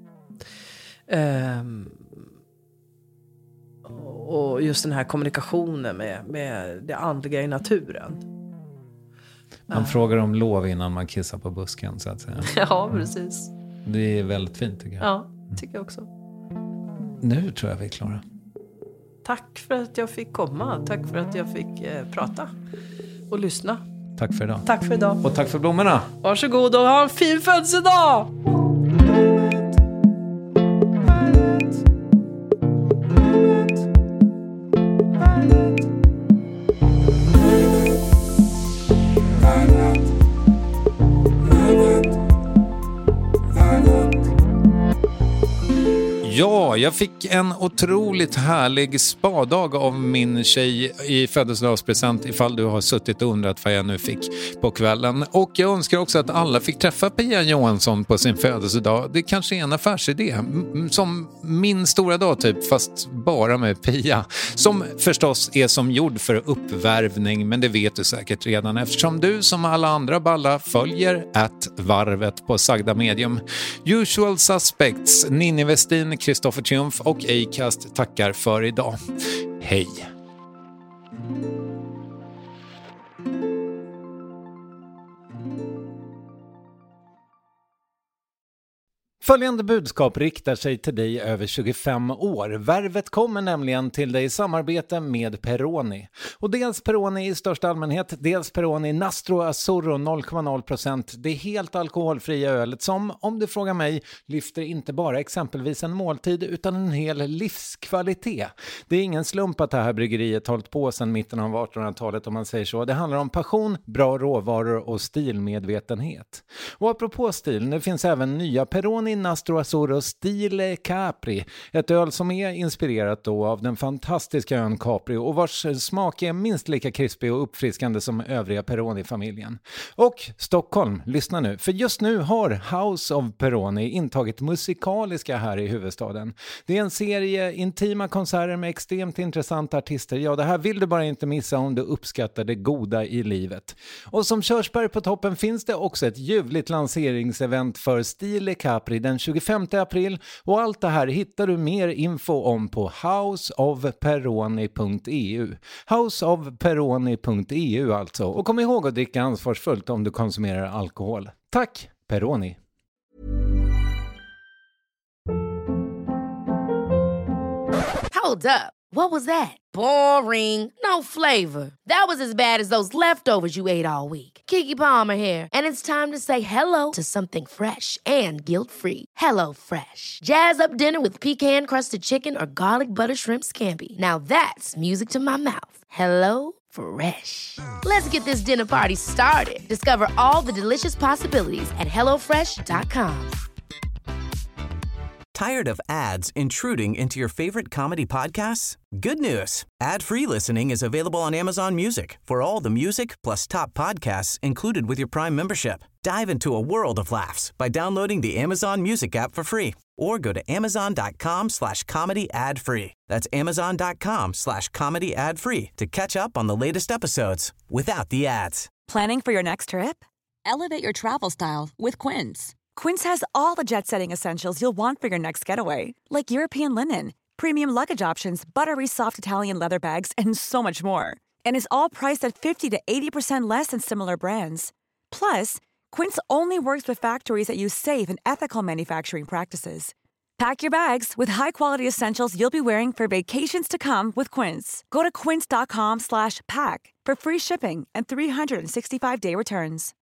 och just den här kommunikationen med det andliga i naturen. Man frågar om lov innan man kissar på busken, så att säga. Ja, precis. Det är väldigt fint, tycker jag. Ja, tycker jag också. Nu tror jag vi är klara. Tack för att jag fick komma. Tack för att jag fick prata och lyssna. Tack för idag. Tack för idag. Och tack för blommorna. Varsågod och ha en fin födelsedag! Ja, jag fick en otroligt härlig spadag av min tjej i födelsedagspresent, ifall du har suttit och undrat vad jag nu fick på kvällen. Och jag önskar också att alla fick träffa Pia Johansson på sin födelsedag. Det kanske är en affärsidé, som min stora dag typ, fast bara med Pia. Som förstås är som gjord för uppvärvning, men det vet du säkert redan eftersom du som alla andra balla följer @varvet på Sagda Medium. Usual Suspects, Ninni Westin, Kristoffer Triumf och Acast tackar för idag. Hej! Följande budskap riktar sig till dig över 25 år. Värvet kommer nämligen till dig i samarbete med Peroni. Och dels Peroni i största allmänhet, dels Peroni Nastro Azzurro 0,0%. Det är helt alkoholfria ölet som, om du frågar mig, lyfter inte bara exempelvis en måltid utan en hel livskvalitet. Det är ingen slump att det här bryggeriet hållit på sedan mitten av 1800-talet, om man säger så. Det handlar om passion, bra råvaror och stilmedvetenhet. Och apropå stil, nu finns även nya Peroni Nastro Azzurro Stile Capri, ett öl som är inspirerat då av den fantastiska ön Capri och vars smak är minst lika krispig och uppfriskande som övriga Peroni-familjen. Och Stockholm, lyssna nu, för just nu har House of Peroni intagit musikaliska här i huvudstaden. Det är en serie intima konserter med extremt intressanta artister. Ja, det här vill du bara inte missa om du uppskattar det goda i livet. Och som körsbär på toppen finns det också ett ljuvligt lanseringsevent för Stile Capri den 25 april, och allt det här hittar du mer info om på houseofperoni.eu. Houseofperoni.eu alltså. Och kom ihåg att dricka ansvarsfullt om du konsumerar alkohol. Tack, Peroni! Hold up. What was that? Boring. No flavor. That was as bad as those leftovers you ate all week. Keke Palmer here, and it's time to say hello to something fresh and guilt-free. Hello Fresh. Jazz up dinner with pecan-crusted chicken or garlic butter shrimp scampi. Now that's music to my mouth. Hello Fresh. Let's get this dinner party started. Discover all the delicious possibilities at HelloFresh.com. Tired of ads intruding into your favorite comedy podcasts? Good news. Ad-free listening is available on Amazon Music for all the music plus top podcasts included with your Prime membership. Dive into a world of laughs by downloading the Amazon Music app for free or go to amazon.com/comedy ad-free. That's amazon.com/comedy ad-free to catch up on the latest episodes without the ads. Planning for your next trip? Elevate your travel style with Quince. Quince has all the jet-setting essentials you'll want for your next getaway, like European linen, premium luggage options, buttery soft Italian leather bags, and so much more. And is all priced at 50 to 80% less than similar brands. Plus, Quince only works with factories that use safe and ethical manufacturing practices. Pack your bags with high-quality essentials you'll be wearing for vacations to come with Quince. Go to quince.com/pack for free shipping and 365-day returns.